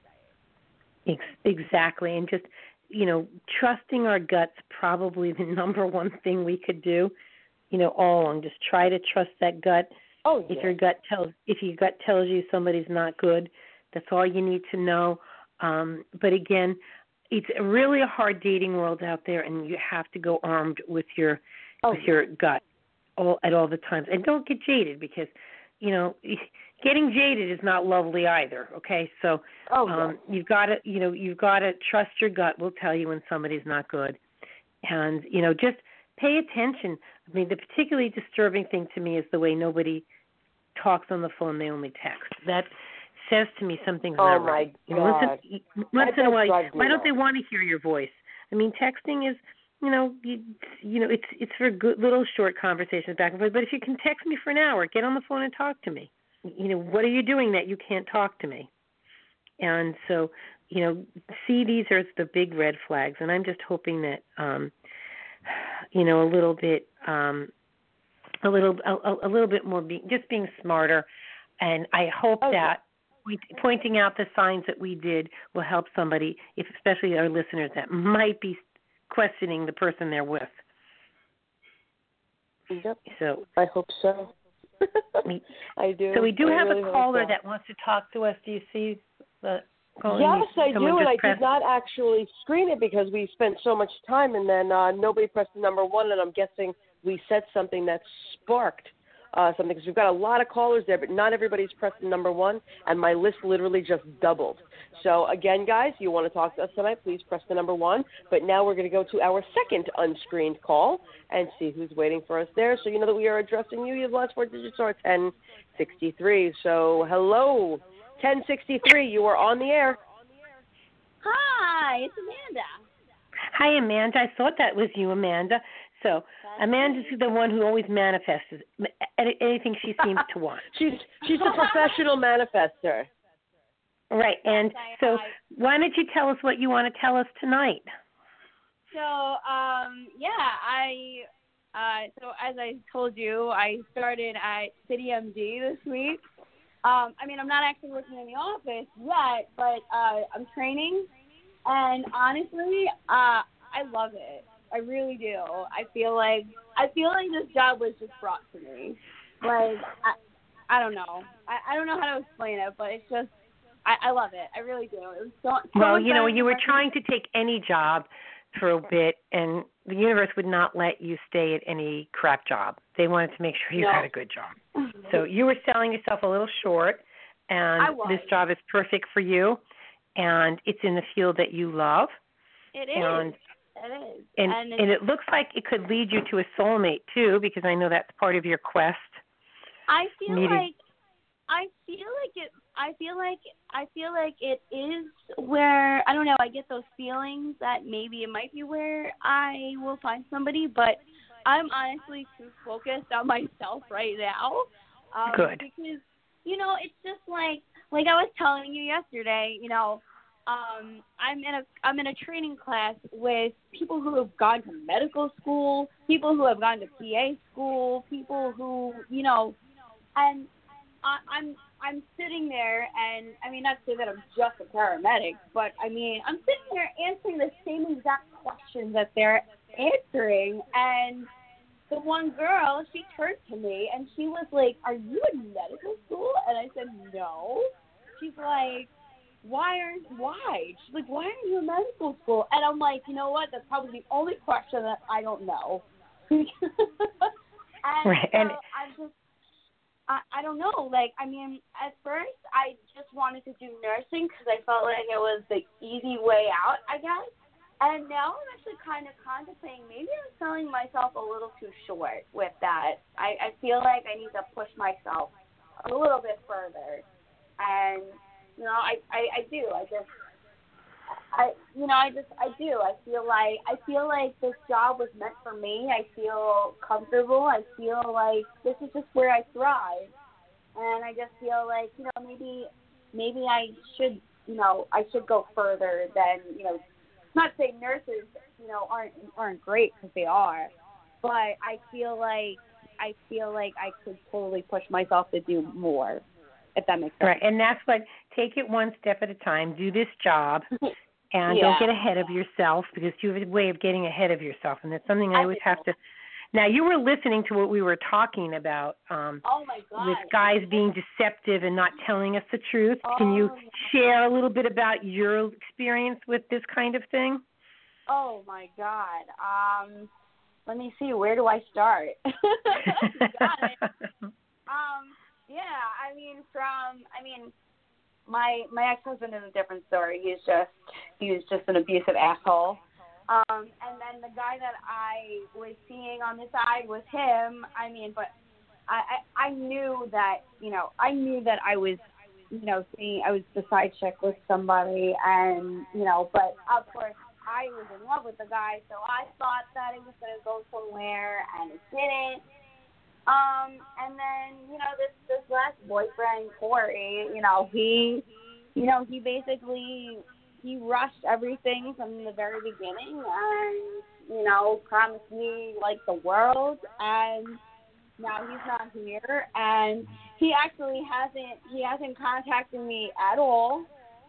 Exactly. And just, you know, trusting our gut's probably the number one thing we could do, you know, all along. Just try to trust that gut. Oh, yeah. If your gut tells if your gut tells you somebody's not good, that's all you need to know. Um, but again, it's really a hard dating world out there, and you have to go armed with your oh, with your gut all at all the times. And don't get jaded because, you know, getting jaded is not lovely either. Okay, so oh, um, yeah. you've got to you know you've got to trust your gut. Will tell you when somebody's not good, and you know just pay attention. I mean, the particularly disturbing thing to me is the way nobody talks on the phone; they only text. That says to me something's oh not my right. God. You know, listen, once that in a while, why don't off. they want to hear your voice? I mean, texting is, you know, you, you know, it's it's for good little short conversations back and forth. But if you can text me for an hour, get on the phone and talk to me. You know, what are you doing that you can't talk to me? And so, you know, see, these are the big red flags, and I'm just hoping that, um, you know, a little bit, um, a little, a, a little bit more, be, just being smarter, and I hope okay. that pointing out the signs that we did will help somebody, if especially our listeners that might be questioning the person they're with. Yep. So I hope so. I do. So we do I have really a caller so. that wants to talk to us. Do you see the caller? Yes, I do, and I pressed? did not actually screen it because we spent so much time, and then uh, nobody pressed the number one, and I'm guessing we said something that sparked uh, something because we've got a lot of callers there, but not everybody's pressed the number one, and my list literally just doubled. So again, guys, you want to talk to us tonight, please press the number one. But now we're going to go to our second unscreened call and see who's waiting for us there. So you know that we are addressing you. Your last four digits are ten sixty-three. So hello, ten sixty-three. You are on the air. Hi, it's Amanda. Hi, Amanda. I thought that was you, Amanda. So That's Amanda's me. the one who always manifests anything she seems to want. she's she's a professional manifester. Right, and I, so I, why don't you tell us what you want to tell us tonight? So, um, yeah, I, uh, so as I told you, I started at City M D this week. Um, I mean, I'm not actually working in the office yet, but uh, I'm training, and honestly, uh, I love it. I really do. I feel like I feel like this job was just brought to me. Like I, I don't know. I, I don't know how to explain it, but it's just I, I love it. I really do. It was so, so well, much you know, better you were than trying to take any job for a bit, and the universe would not let you stay at any crap job. They wanted to make sure you No. got a good job. So you were selling yourself a little short, and I was. this job is perfect for you, and it's in the field that you love. It is. And, it is. And, and, and it looks like it could lead you to a soulmate, too, because I know that's part of your quest. I feel Meeting. like I feel like it. I feel like I feel like it is where I don't know. I get those feelings that maybe it might be where I will find somebody, but I'm honestly too focused on myself right now. Um, Good. Because you know, it's just like like I was telling you yesterday. You know, um, I'm in a I'm in a training class with people who have gone to medical school, people who have gone to P A school, people who you know, and I, I'm I'm sitting there, and I mean, not to say that I'm just a paramedic, but I mean, I'm sitting there answering the same exact questions that they're answering, and the one girl, she turned to me, and she was like, "Are you in medical school?" And I said, "No." She's like, "Why aren't why?" She's like, "Why aren't you in medical school?" And I'm like, you know what? That's probably the only question that I don't know. and Right. so And I'm just. I, I don't know. Like, I mean, at first, I just wanted to do nursing because I felt like it was the easy way out, I guess. And now I'm actually kind of contemplating maybe I'm selling myself a little too short with that. I, I feel like I need to push myself a little bit further. And, you know, I, I, I do. I just, I, you know, I just, I do. I feel like, I feel like this job was meant for me. I feel comfortable. I feel like this is just where I thrive. And I just feel like, you know, maybe, maybe I should, you know, I should go further than, you know, not saying nurses, you know, aren't, aren't great because they are, but I feel like, I feel like I could totally push myself to do more, if that makes sense. right, and that's what, take it one step at a time, do this job, and Yeah. don't get ahead of yourself, because you have a way of getting ahead of yourself, and that's something I I always do. have to. Now, you were listening to what we were talking about um, Oh, my God. with guys being deceptive and not telling us the truth. Can you Oh, share a little bit about your experience with this kind of thing? Oh, my God. Um, let me see. Where do I start? Got it. Um, yeah, I mean, from, I mean, my my ex-husband is a different story. He's just, he's just an abusive asshole. Um, and then the guy that I was seeing on the side was him. I mean, but I, I, I knew that, you know, I knew that I was, you know, seeing, I was the side chick with somebody, and, you know, but of course, I was in love with the guy, so I thought that it was going to go somewhere, and it didn't. Um, and then, you know, this, this last boyfriend, Corey, you know, he, you know, he basically, he rushed everything from the very beginning and, you know, promised me, like, the world, and now he's not here, and he actually hasn't, he hasn't contacted me at all.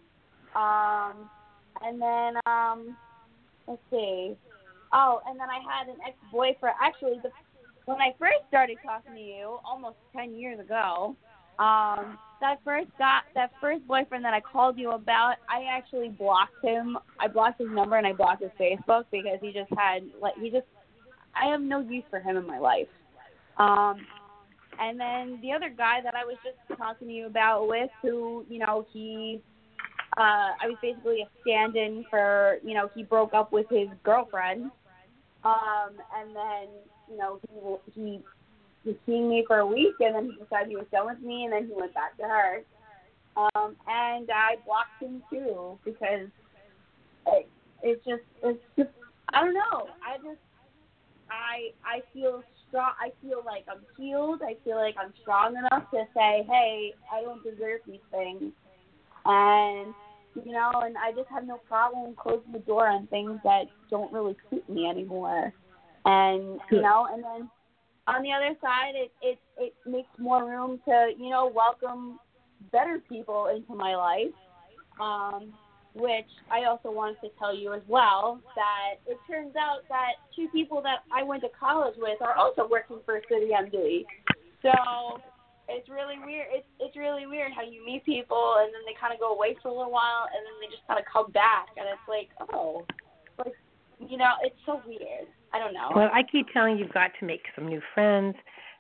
Um, and then, um, let's see. Oh, and then I had an ex-boyfriend. Actually, the, when I first started talking to you, almost ten years ago, um, that first got that first boyfriend that I called you about, I actually blocked him. I blocked his number and I blocked his Facebook because he just had like he just. I have no use for him in my life. Um, and then the other guy that I was just talking to you about with, who you know he. Uh, I was basically a stand-in for, you know, he broke up with his girlfriend, um, and then, you know, he he was seeing me for a week, and then he decided he was done with me, and then he went back to her. Um, and I blocked him too because it, it's just, it's just, I don't know. I just, I I feel strong. I feel like I'm healed. I feel like I'm strong enough to say, hey, I don't deserve these things. And, you know, and I just have no problem closing the door on things that don't really suit me anymore. And, you know, and then on the other side, it, it, it makes more room to, you know, welcome better people into my life, um, which I also wanted to tell you as well, that it turns out that two people that I went to college with are also working for City M D. So it's really weird. It's it's really weird how you meet people and then they kind of go away for a little while and then they just kind of come back and it's like, oh, like, you know, it's so weird. I don't know. Well, I keep telling you, you've got to make some new friends,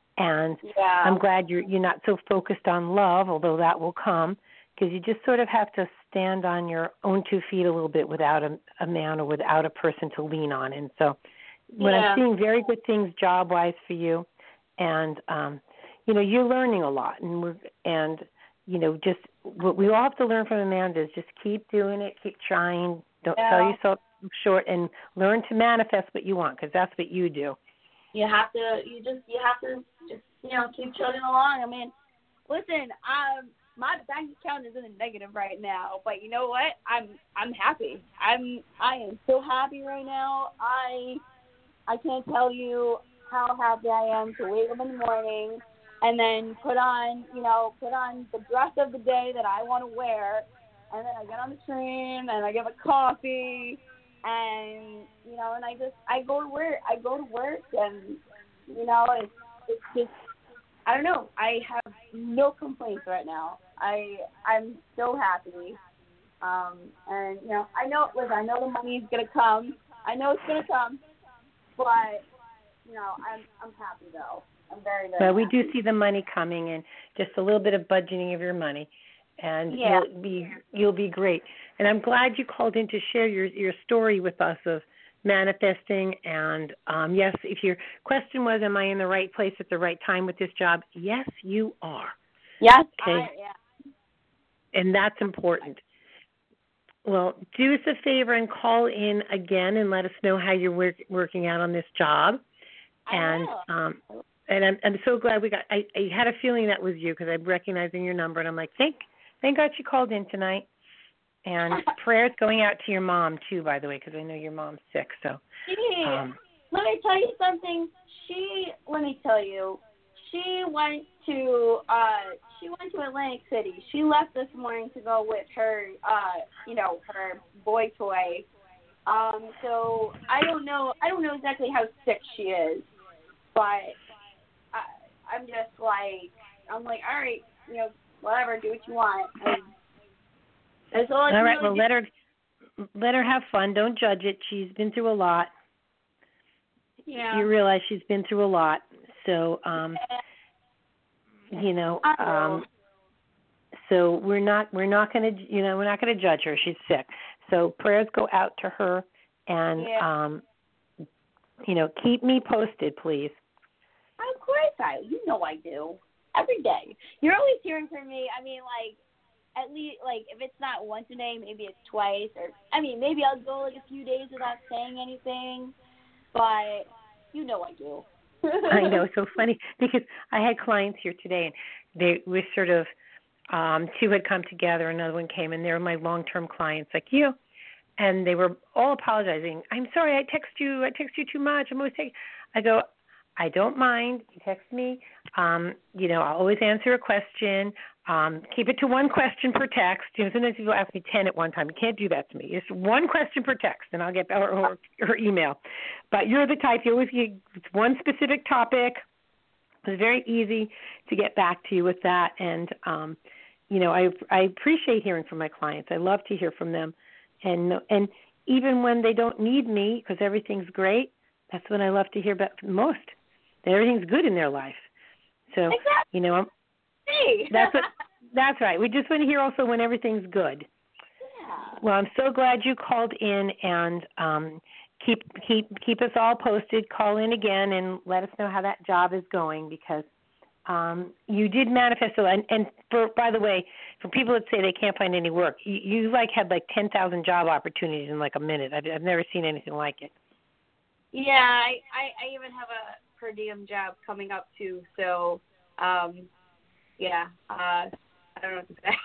and yeah. I'm glad you're you're not so focused on love, although that will come, because you just sort of have to stand on your own two feet a little bit without a, a man or without a person to lean on. And so when yeah. I'm seeing very good things job-wise for you, and, um, you know, you're learning a lot, and, we're, and you know, just what we all have to learn from Amanda is just keep doing it, keep trying, don't yeah. sell yourself short, and learn to manifest what you want, because that's what you do. You have to, you just, you have to just, you know, keep chugging along. I mean, listen, um, my bank account is in the negative right now, but you know what? I'm, I'm happy. I'm, I am so happy right now. I, I can't tell you how happy I am to wake up in the morning and then put on, you know, put on the dress of the day that I want to wear, and then I get on the train and I get a coffee. And, you know, and I just, I go to work, I go to work, and, you know, it's, it's just, I don't know, I have no complaints right now. I, I'm so happy. Um, and, you know, I know, listen, I know the money's going to come. I know it's going to come, but, you know, I'm, I'm happy, though. I'm very, very Well, we happy. do see the money coming, and just a little bit of budgeting of your money, and yeah. you'll be you'll be great. And I'm glad you called in to share your your story with us of manifesting. And um, yes, if your question was, "Am I in the right place at the right time with this job?" Yes, you are. Yes, okay, I am. And that's important. Well, do us a favor and call in again and let us know how you're work, working out on this job. I and will. um, and I'm I'm so glad we got. I, I had a feeling that was you because I'm recognizing your number, and I'm like, thank thank God you called in tonight. And prayers going out to your mom too, by the way, because I know your mom's sick. So, She, um, let me tell you something. She, let me tell you, she went to, uh, she went to Atlantic City. She left this morning to go with her, uh, you know, her boy toy. Um, so I don't know, I don't know exactly how sick she is, but I, I'm just like, I'm like, all right, you know, whatever, do what you want. And that's all I all can right, really well, do. let her let her have fun. Don't judge it. She's been through a lot. Yeah. You realize she's been through a lot. So, um, you know, um, so we're not we're not going to you know we're not going to judge her. She's sick. So prayers go out to her, and yeah. um, you know, keep me posted, please. Of course I, you know I do. Every day. You're always hearing from me. I mean, like, at least, like, if it's not once a day, maybe it's twice. Or, I mean, maybe I'll go, like, a few days without saying anything. But you know I do. I know, it's so funny because I had clients here today, and they were sort of, um, two had come together, another one came, and they're my long-term clients like you. And they were all apologizing. I'm sorry, I text you. I text you too much. I'm always taking. I go, I don't mind. You text me. Um, you know, I'll always answer a question. Um, keep it to one question per text. You know, sometimes people ask me ten at one time. You can't do that to me. It's one question per text, and I'll get or, or, or email. But you're the type. You always get one specific topic. It's very easy to get back to you with that. And um, you know, I I appreciate hearing from my clients. I love to hear from them. And and even when they don't need me because everything's great, that's when I love to hear about most. That everything's good in their life. So Exactly. you know, I'm, Hey. that's what that's right. We just want to hear also when everything's good. Yeah. Well, I'm so glad you called in, and um, keep keep keep us all posted. Call in again and let us know how that job is going because um, you did manifest. And, and for by the way, for people that say they can't find any work, you, you like had like ten thousand job opportunities in like a minute. I've, I've never seen anything like it. Yeah, I, I, I even have a per diem job coming up too. So, um, yeah, uh, I don't know what to say.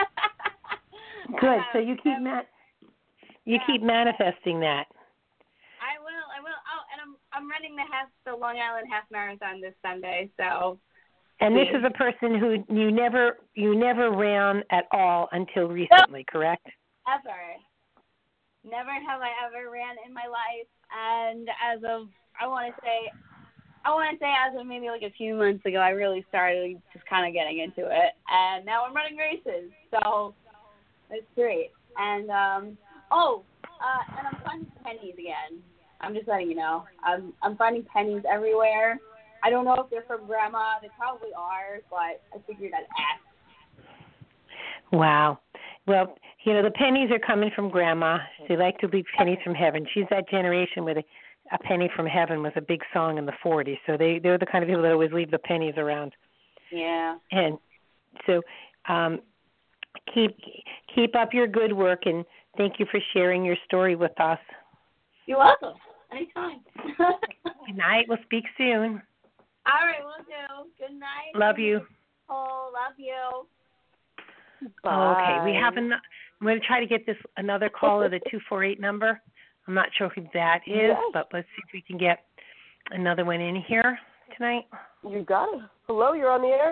Good. So Um, you keep ma- you yeah. keep manifesting that. I will, I will. Oh, and I'm I'm running the half the Long Island half marathon this Sunday. So, And this is a person who you never you never ran at all until recently, correct? Ever. Never have I ever ran in my life. And as of, I want to say, I want to say as of maybe like a few months ago, I really started just kind of getting into it. And now I'm running races. So it's great. And, um, oh, uh, and I'm finding pennies again. I'm just letting you know. I'm I'm finding pennies everywhere. I don't know if they're from Grandma. They probably are, but I figured I'd ask. Wow. Well, you know, the pennies are coming from Grandma. She liked to leave pennies from heaven. She's that generation where the, a penny from heaven was a big song in the forties. So they, they're the kind of people that always leave the pennies around. Yeah. And so um, keep keep up your good work, and thank you for sharing your story with us. You're welcome. Anytime. Good night. We'll speak soon. All right, we'll do. Good night. Love you. Oh, love you. Bye. Oh, okay. We have an, I'm going to try to get this another call at the two four eight number. I'm not sure who that is, Yes. but let's see if we can get another one in here tonight. You got it. Hello, you're on the air.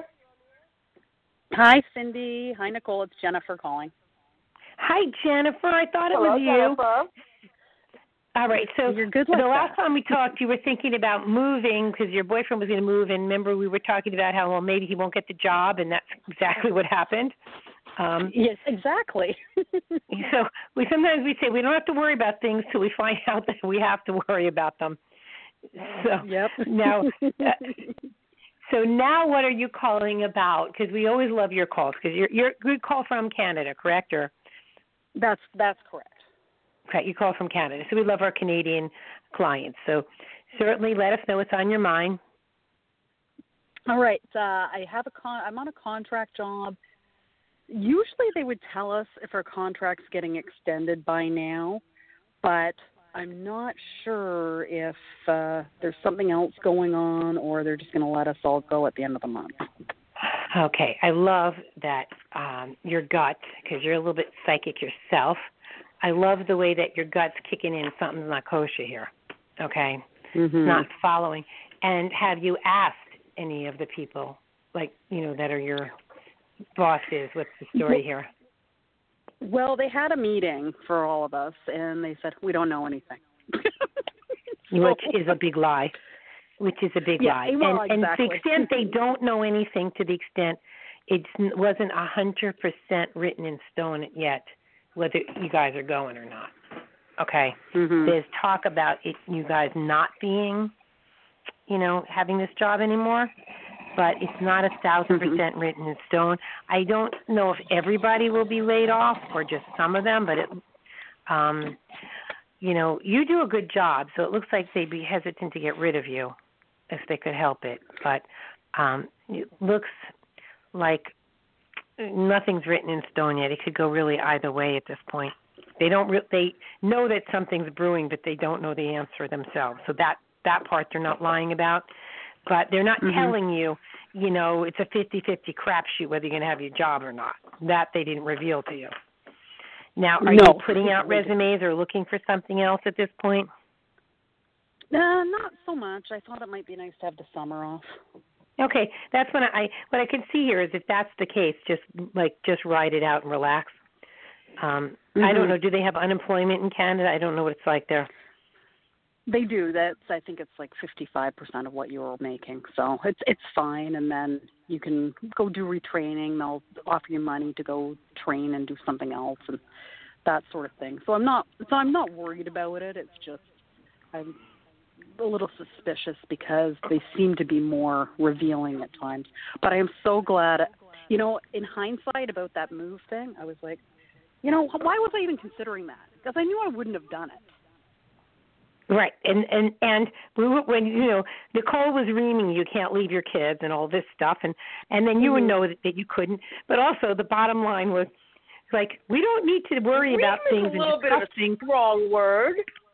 Hi, Cindy. Hi, Nicole. It's Jennifer calling. Hi, Jennifer. I thought it Hello, was you. Jennifer. All right. So You're good the like last that. time we talked, you were thinking about moving because your boyfriend was going to move, and remember we were talking about how, well, maybe he won't get the job, and that's exactly what happened. Um, Yes, exactly. so we sometimes we say we don't have to worry about things till we find out that we have to worry about them. So Yep. now, uh, so now what are you calling about? Because we always love your calls. Because you're you're a good call from Canada, correct? Or That's that's correct. okay, you call from Canada. So we love our Canadian clients. So certainly let us know what's on your mind. All right. Uh, I have a con. I'm on a contract job. Usually they would tell us if our contract's getting extended by now, but I'm not sure if uh, there's something else going on or they're just going to let us all go at the end of the month. Okay, I love that um, your gut, because you're a little bit psychic yourself. I love the way that your gut's kicking in. Something's not kosher here. Okay, Mm-hmm. not following. And have you asked any of the people, like you know, that are your bosses? What's the story here? Well, they had a meeting for all of us, and they said, we don't know anything. So- Which is a big lie. Which is a big Yeah, lie. well, and, and to the exactly. extent they don't know anything, to the extent it wasn't one hundred percent written in stone yet, whether you guys are going or not. Okay? Mm-hmm. There's talk about it, you guys not being, you know, having this job anymore, but it's not a thousand percent written in stone. I don't know if everybody will be laid off or just some of them, but it, um, you know, you do a good job, so it looks like they'd be hesitant to get rid of you if they could help it. But um, it looks like nothing's written in stone yet. It could go really either way at this point. They don't. Re- they know that something's brewing, but they don't know the answer themselves. So that that part they're not lying about. But they're not Mm-hmm. telling you, you know, it's a fifty-fifty crapshoot whether you're going to have your job or not. That they didn't reveal to you. Now, are No. you putting out resumes or looking for something else at this point? Uh, not so much. I thought it might be nice to have the summer off. Okay, that's what I what I can see here is if that's the case, just like just ride it out and relax. Um, Mm-hmm. I don't know. Do they have unemployment in Canada? I don't know what it's like there. They do. That's I think it's like fifty-five percent of what you were making. So it's it's fine, and then you can go do retraining. They'll offer you money to go train and do something else and that sort of thing. So I'm not so I'm not worried about it. It's just I'm a little suspicious because they seem to be more revealing at times. But I am so glad, you know, in hindsight about that move thing, I was like, you know, why was I even considering that? Because I knew I wouldn't have done it. Right, and and and we were, when you know Nicole was reaming, you can't leave your kids and all this stuff, and and then you would know that, that you couldn't. But also the bottom line was like we don't need to worry about things a little and bit of discuss a things. strong word.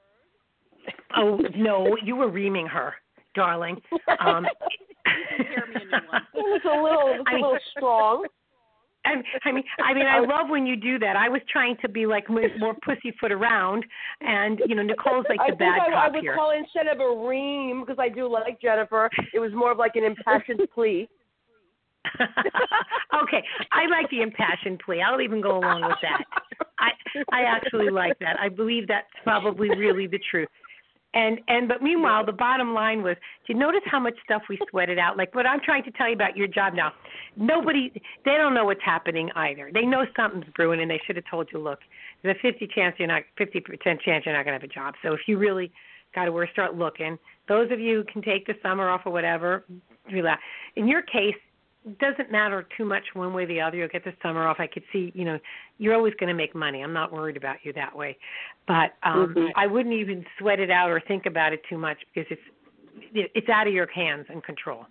Oh no, you were reaming her, darling. Um, Scare me a new one. It was a little, it was I a mean- little strong. I, I mean, I mean, I love when you do that. I was trying to be like more more pussyfoot around, and you know, Nicole's like I the think bad I, I cop would here. call it instead of a ream because I do like Jennifer. It was more of like an impassioned plea. Okay, I like the impassioned plea. I'll even go along with that. I I actually like that. I believe that's probably really the truth. And and but meanwhile, the bottom line was, do you notice how much stuff we sweated out? Like what I'm trying to tell you about your job now. Nobody, they don't know what's happening either. They know something's brewing, and they should have told you, look, there's a fifty chance you're not, fifty percent chance you're not going to have a job. So if you really got to work, start looking. Those of you who can take the summer off or whatever, relax. In your case, it doesn't matter too much one way or the other. You'll get the summer off. I could see, you know, you're always going to make money. I'm not worried about you that way. But um, mm-hmm. I wouldn't even sweat it out or think about it too much because it's it's out of your hands and control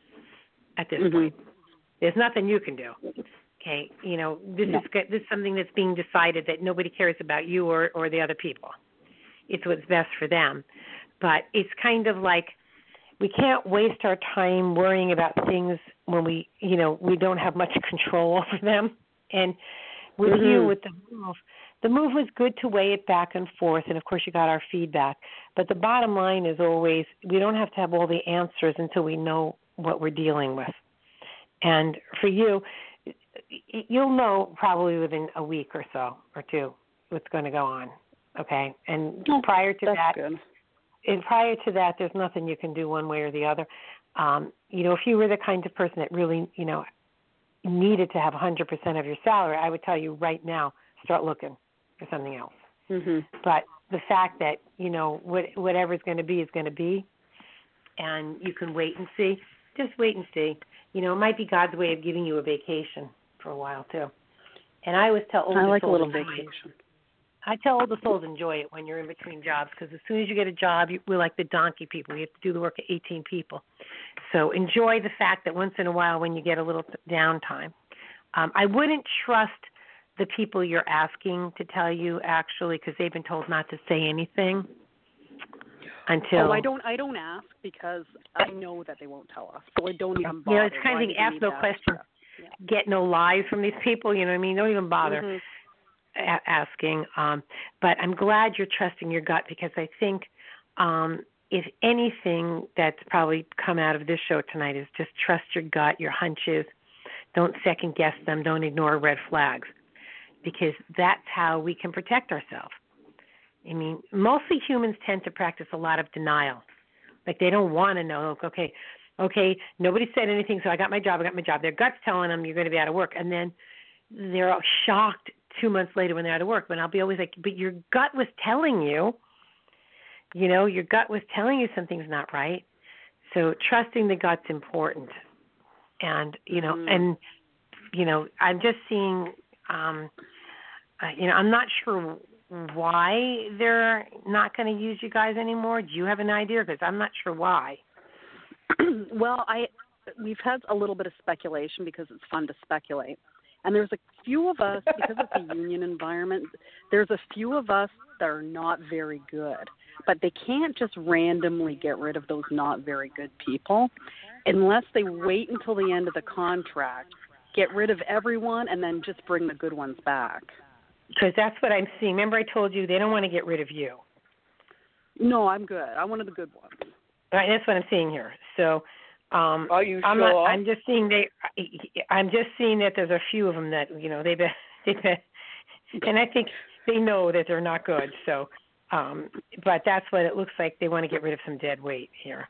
at this mm-hmm. point. There's nothing you can do. Okay, you know, this no. is this is something that's being decided that nobody cares about you or, or the other people. It's what's best for them. But it's kind of like we can't waste our time worrying about things when we, you know, we don't have much control over them. And with mm-hmm. you, with the move, the move was good to weigh it back and forth. And, of course, you got our feedback. But the bottom line is always we don't have to have all the answers until we know what we're dealing with. And for you, you'll know probably within a week or so or two what's going to go on, okay? And oh, prior to that's that, good. and prior to that, there's nothing you can do one way or the other. Um, you know, if you were the kind of person that really, you know, needed to have one hundred percent of your salary, I would tell you right now, start looking for something else. Mm-hmm. But the fact that, you know, what, whatever's going to be is going to be, and you can wait and see, just wait and see. You know, it might be God's way of giving you a vacation for a while, too. And I always tell older I like souls, a little vacation. I tell older souls enjoy it when you're in between jobs because as soon as you get a job, you, we're like the donkey people. You have to do the work of eighteen people. So enjoy the fact that once in a while when you get a little downtime. Um, I wouldn't trust the people you're asking to tell you, actually, because they've been told not to say anything until... Oh, I don't I don't ask because I know that they won't tell us. So I don't even bother. You know, it's kind of thing, ask no question, yeah. Get no lies from these people, you know what I mean? Don't even bother. Mm-hmm. A- asking, um, but I'm glad you're trusting your gut because I think um, if anything that's probably come out of this show tonight is just trust your gut, your hunches. Don't second guess them. Don't ignore red flags because that's how we can protect ourselves. I mean, mostly humans tend to practice a lot of denial. Like they don't want to know, okay, okay, nobody said anything, so I got my job, I got my job. Their gut's telling them you're going to be out of work. And then they're all shocked two months later when they're out of work. But I'll be always like, but your gut was telling you, you know, your gut was telling you something's not right. So trusting the gut's important. And, you know, mm. and, you know, I'm just seeing, um, uh, you know, I'm not sure why they're not going to use you guys anymore. Do you have an idea? Because I'm not sure why. Well, I we've had a little bit of speculation because it's fun to speculate. And there's a few of us, because it's a union environment, there's a few of us that are not very good. But they can't just randomly get rid of those not very good people unless they wait until the end of the contract, get rid of everyone, and then just bring the good ones back. Because that's what I'm seeing. Remember I told you they don't want to get rid of you. No, I'm good. I'm one of the good ones. Right, that's what I'm seeing here. So... Um, Are you I'm sure? Not, I'm just seeing they. I'm just seeing that there's a few of them that you know they've been, they've been, and I think they know that they're not good. So, um, but that's what it looks like. They want to get rid of some dead weight here.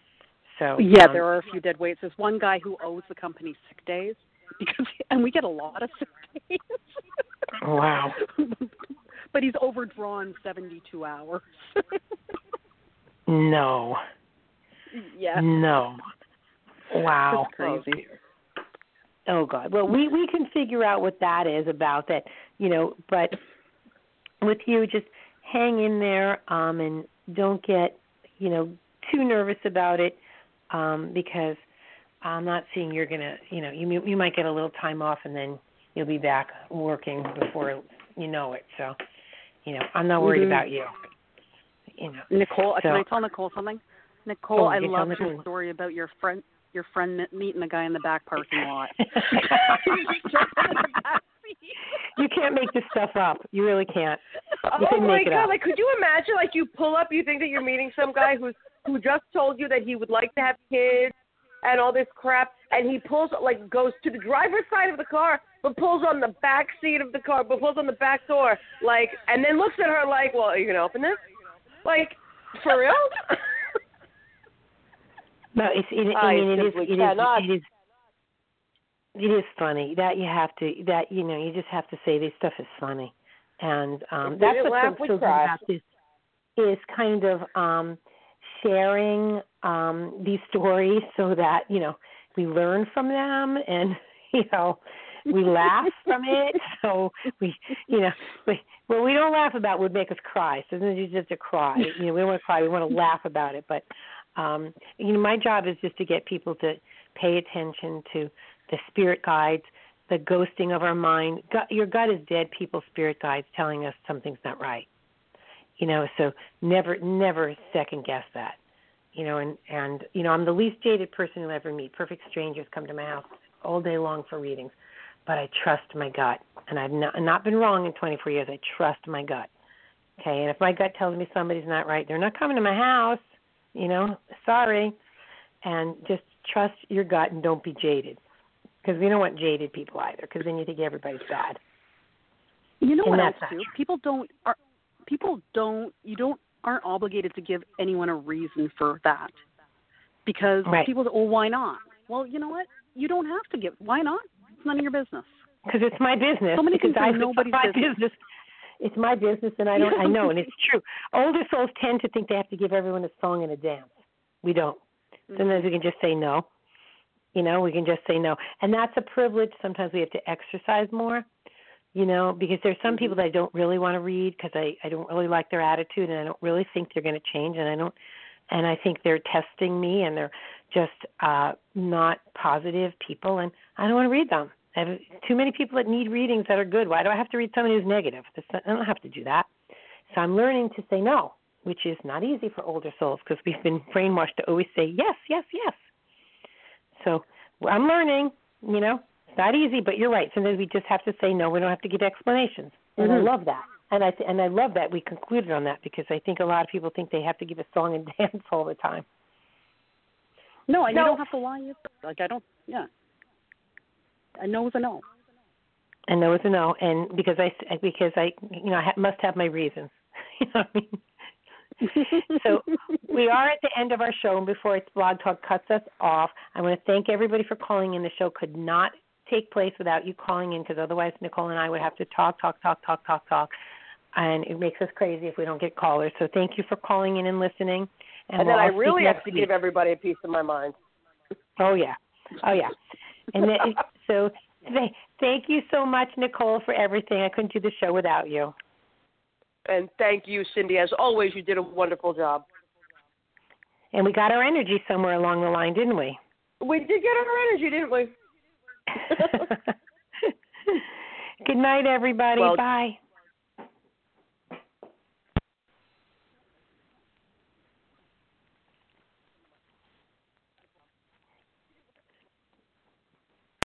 So yeah, um, there are a few dead weights. There's one guy who owes the company sick days because, and we get a lot of sick days. Wow. But he's overdrawn seventy-two hours. No. Yeah. No. Wow. That's crazy. Oh, God. Well, we, we can figure out what that is about that, you know, but with you, just hang in there um, and don't get, you know, too nervous about it um, because I'm not seeing you're going to, you know, you you might get a little time off and then you'll be back working before you know it. So, you know, I'm not worried mm-hmm. about you. You know. Nicole, so, can I tell Nicole something? Nicole, oh, I you love your your story about your friend your friend meeting the guy in the back parking lot. You can't make this stuff up. You really can't. You oh my God! Up. Like, could you imagine? Like, you pull up, you think that you're meeting some guy who's who just told you that he would like to have kids, and all this crap, and he pulls, like, goes to the driver's side of the car, but pulls on the back seat of the car, but pulls on the back door, like, and then looks at her like, well, are you going to open this? Like, for real? No, it's, it, I mean, it is, it, is, it is, it is funny that you have to, that, you know, you just have to say this stuff is funny. And um, that's what's so, so good about this, is kind of um, sharing um, these stories so that, you know, we learn from them and, you know, we laugh from it. So we, you know, we, what we don't laugh about would make us cry. So this is just a cry. You know, we don't want to cry. We want to laugh about it. But, um, you know, my job is just to get people to pay attention to the spirit guides, the ghosting of our mind. Gut, your gut is dead, people's spirit guides telling us something's not right. You know, so never, never second guess that. You know, and, and, you know, I'm the least jaded person you'll ever meet. Perfect strangers come to my house all day long for readings. But I trust my gut. And I've not, not been wrong in twenty-four years. I trust my gut. Okay, and if my gut tells me somebody's not right, they're not coming to my house. You know, sorry. And just trust your gut and don't be jaded. Because we don't want jaded people either, because then you think everybody's bad. You know and what else, too? People don't, are, people don't, you don't, aren't obligated to give anyone a reason for that. Because right. people say, well, why not? Well, you know what? You don't have to give. Why not? It's none of your business. Because it's my business. So many because things I, are nobody's my business. business. It's my business, and I don't. I know, and it's true. Older souls tend to think they have to give everyone a song and a dance. We don't. Sometimes we can just say no. You know, we can just say no, and that's a privilege. Sometimes we have to exercise more. You know, because there's some people that I don't really want to read because I I don't really like their attitude, and I don't really think they're going to change, and I don't. And I think they're testing me, and they're just uh, not positive people, and I don't want to read them. I have too many people that need readings that are good. Why do I have to read someone who's negative? I don't have to do that. So I'm learning to say no, which is not easy for older souls because we've been brainwashed to always say yes, yes, yes. So I'm learning, you know. It's not easy, but you're right. Sometimes we just have to say no. We don't have to give explanations. And mm-hmm. I love that. And I th- and I love that we concluded on that because I think a lot of people think they have to give a song and dance all the time. No, and no. you don't have to lie either. Like I don't, yeah. A no is a no. A no is a no, and because I because I you know I ha- must have my reasons. You know what I mean? So we are at the end of our show, and before it's Blog Talk cuts us off, I want to thank everybody for calling in. The show could not take place without you calling in, because otherwise Nicole and I would have to talk, talk, talk, talk, talk, talk, and it makes us crazy if we don't get callers. So thank you for calling in and listening. And, and we'll then I really have to week. give everybody a piece of my mind. Oh yeah, oh yeah. And then, so th- thank you so much, Nicole, for everything. I couldn't do the show without you. And thank you, Cindy. As always, you did a wonderful job. And we got our energy somewhere along the line, didn't we? We did get our energy, didn't we? Good night, everybody. Well, bye.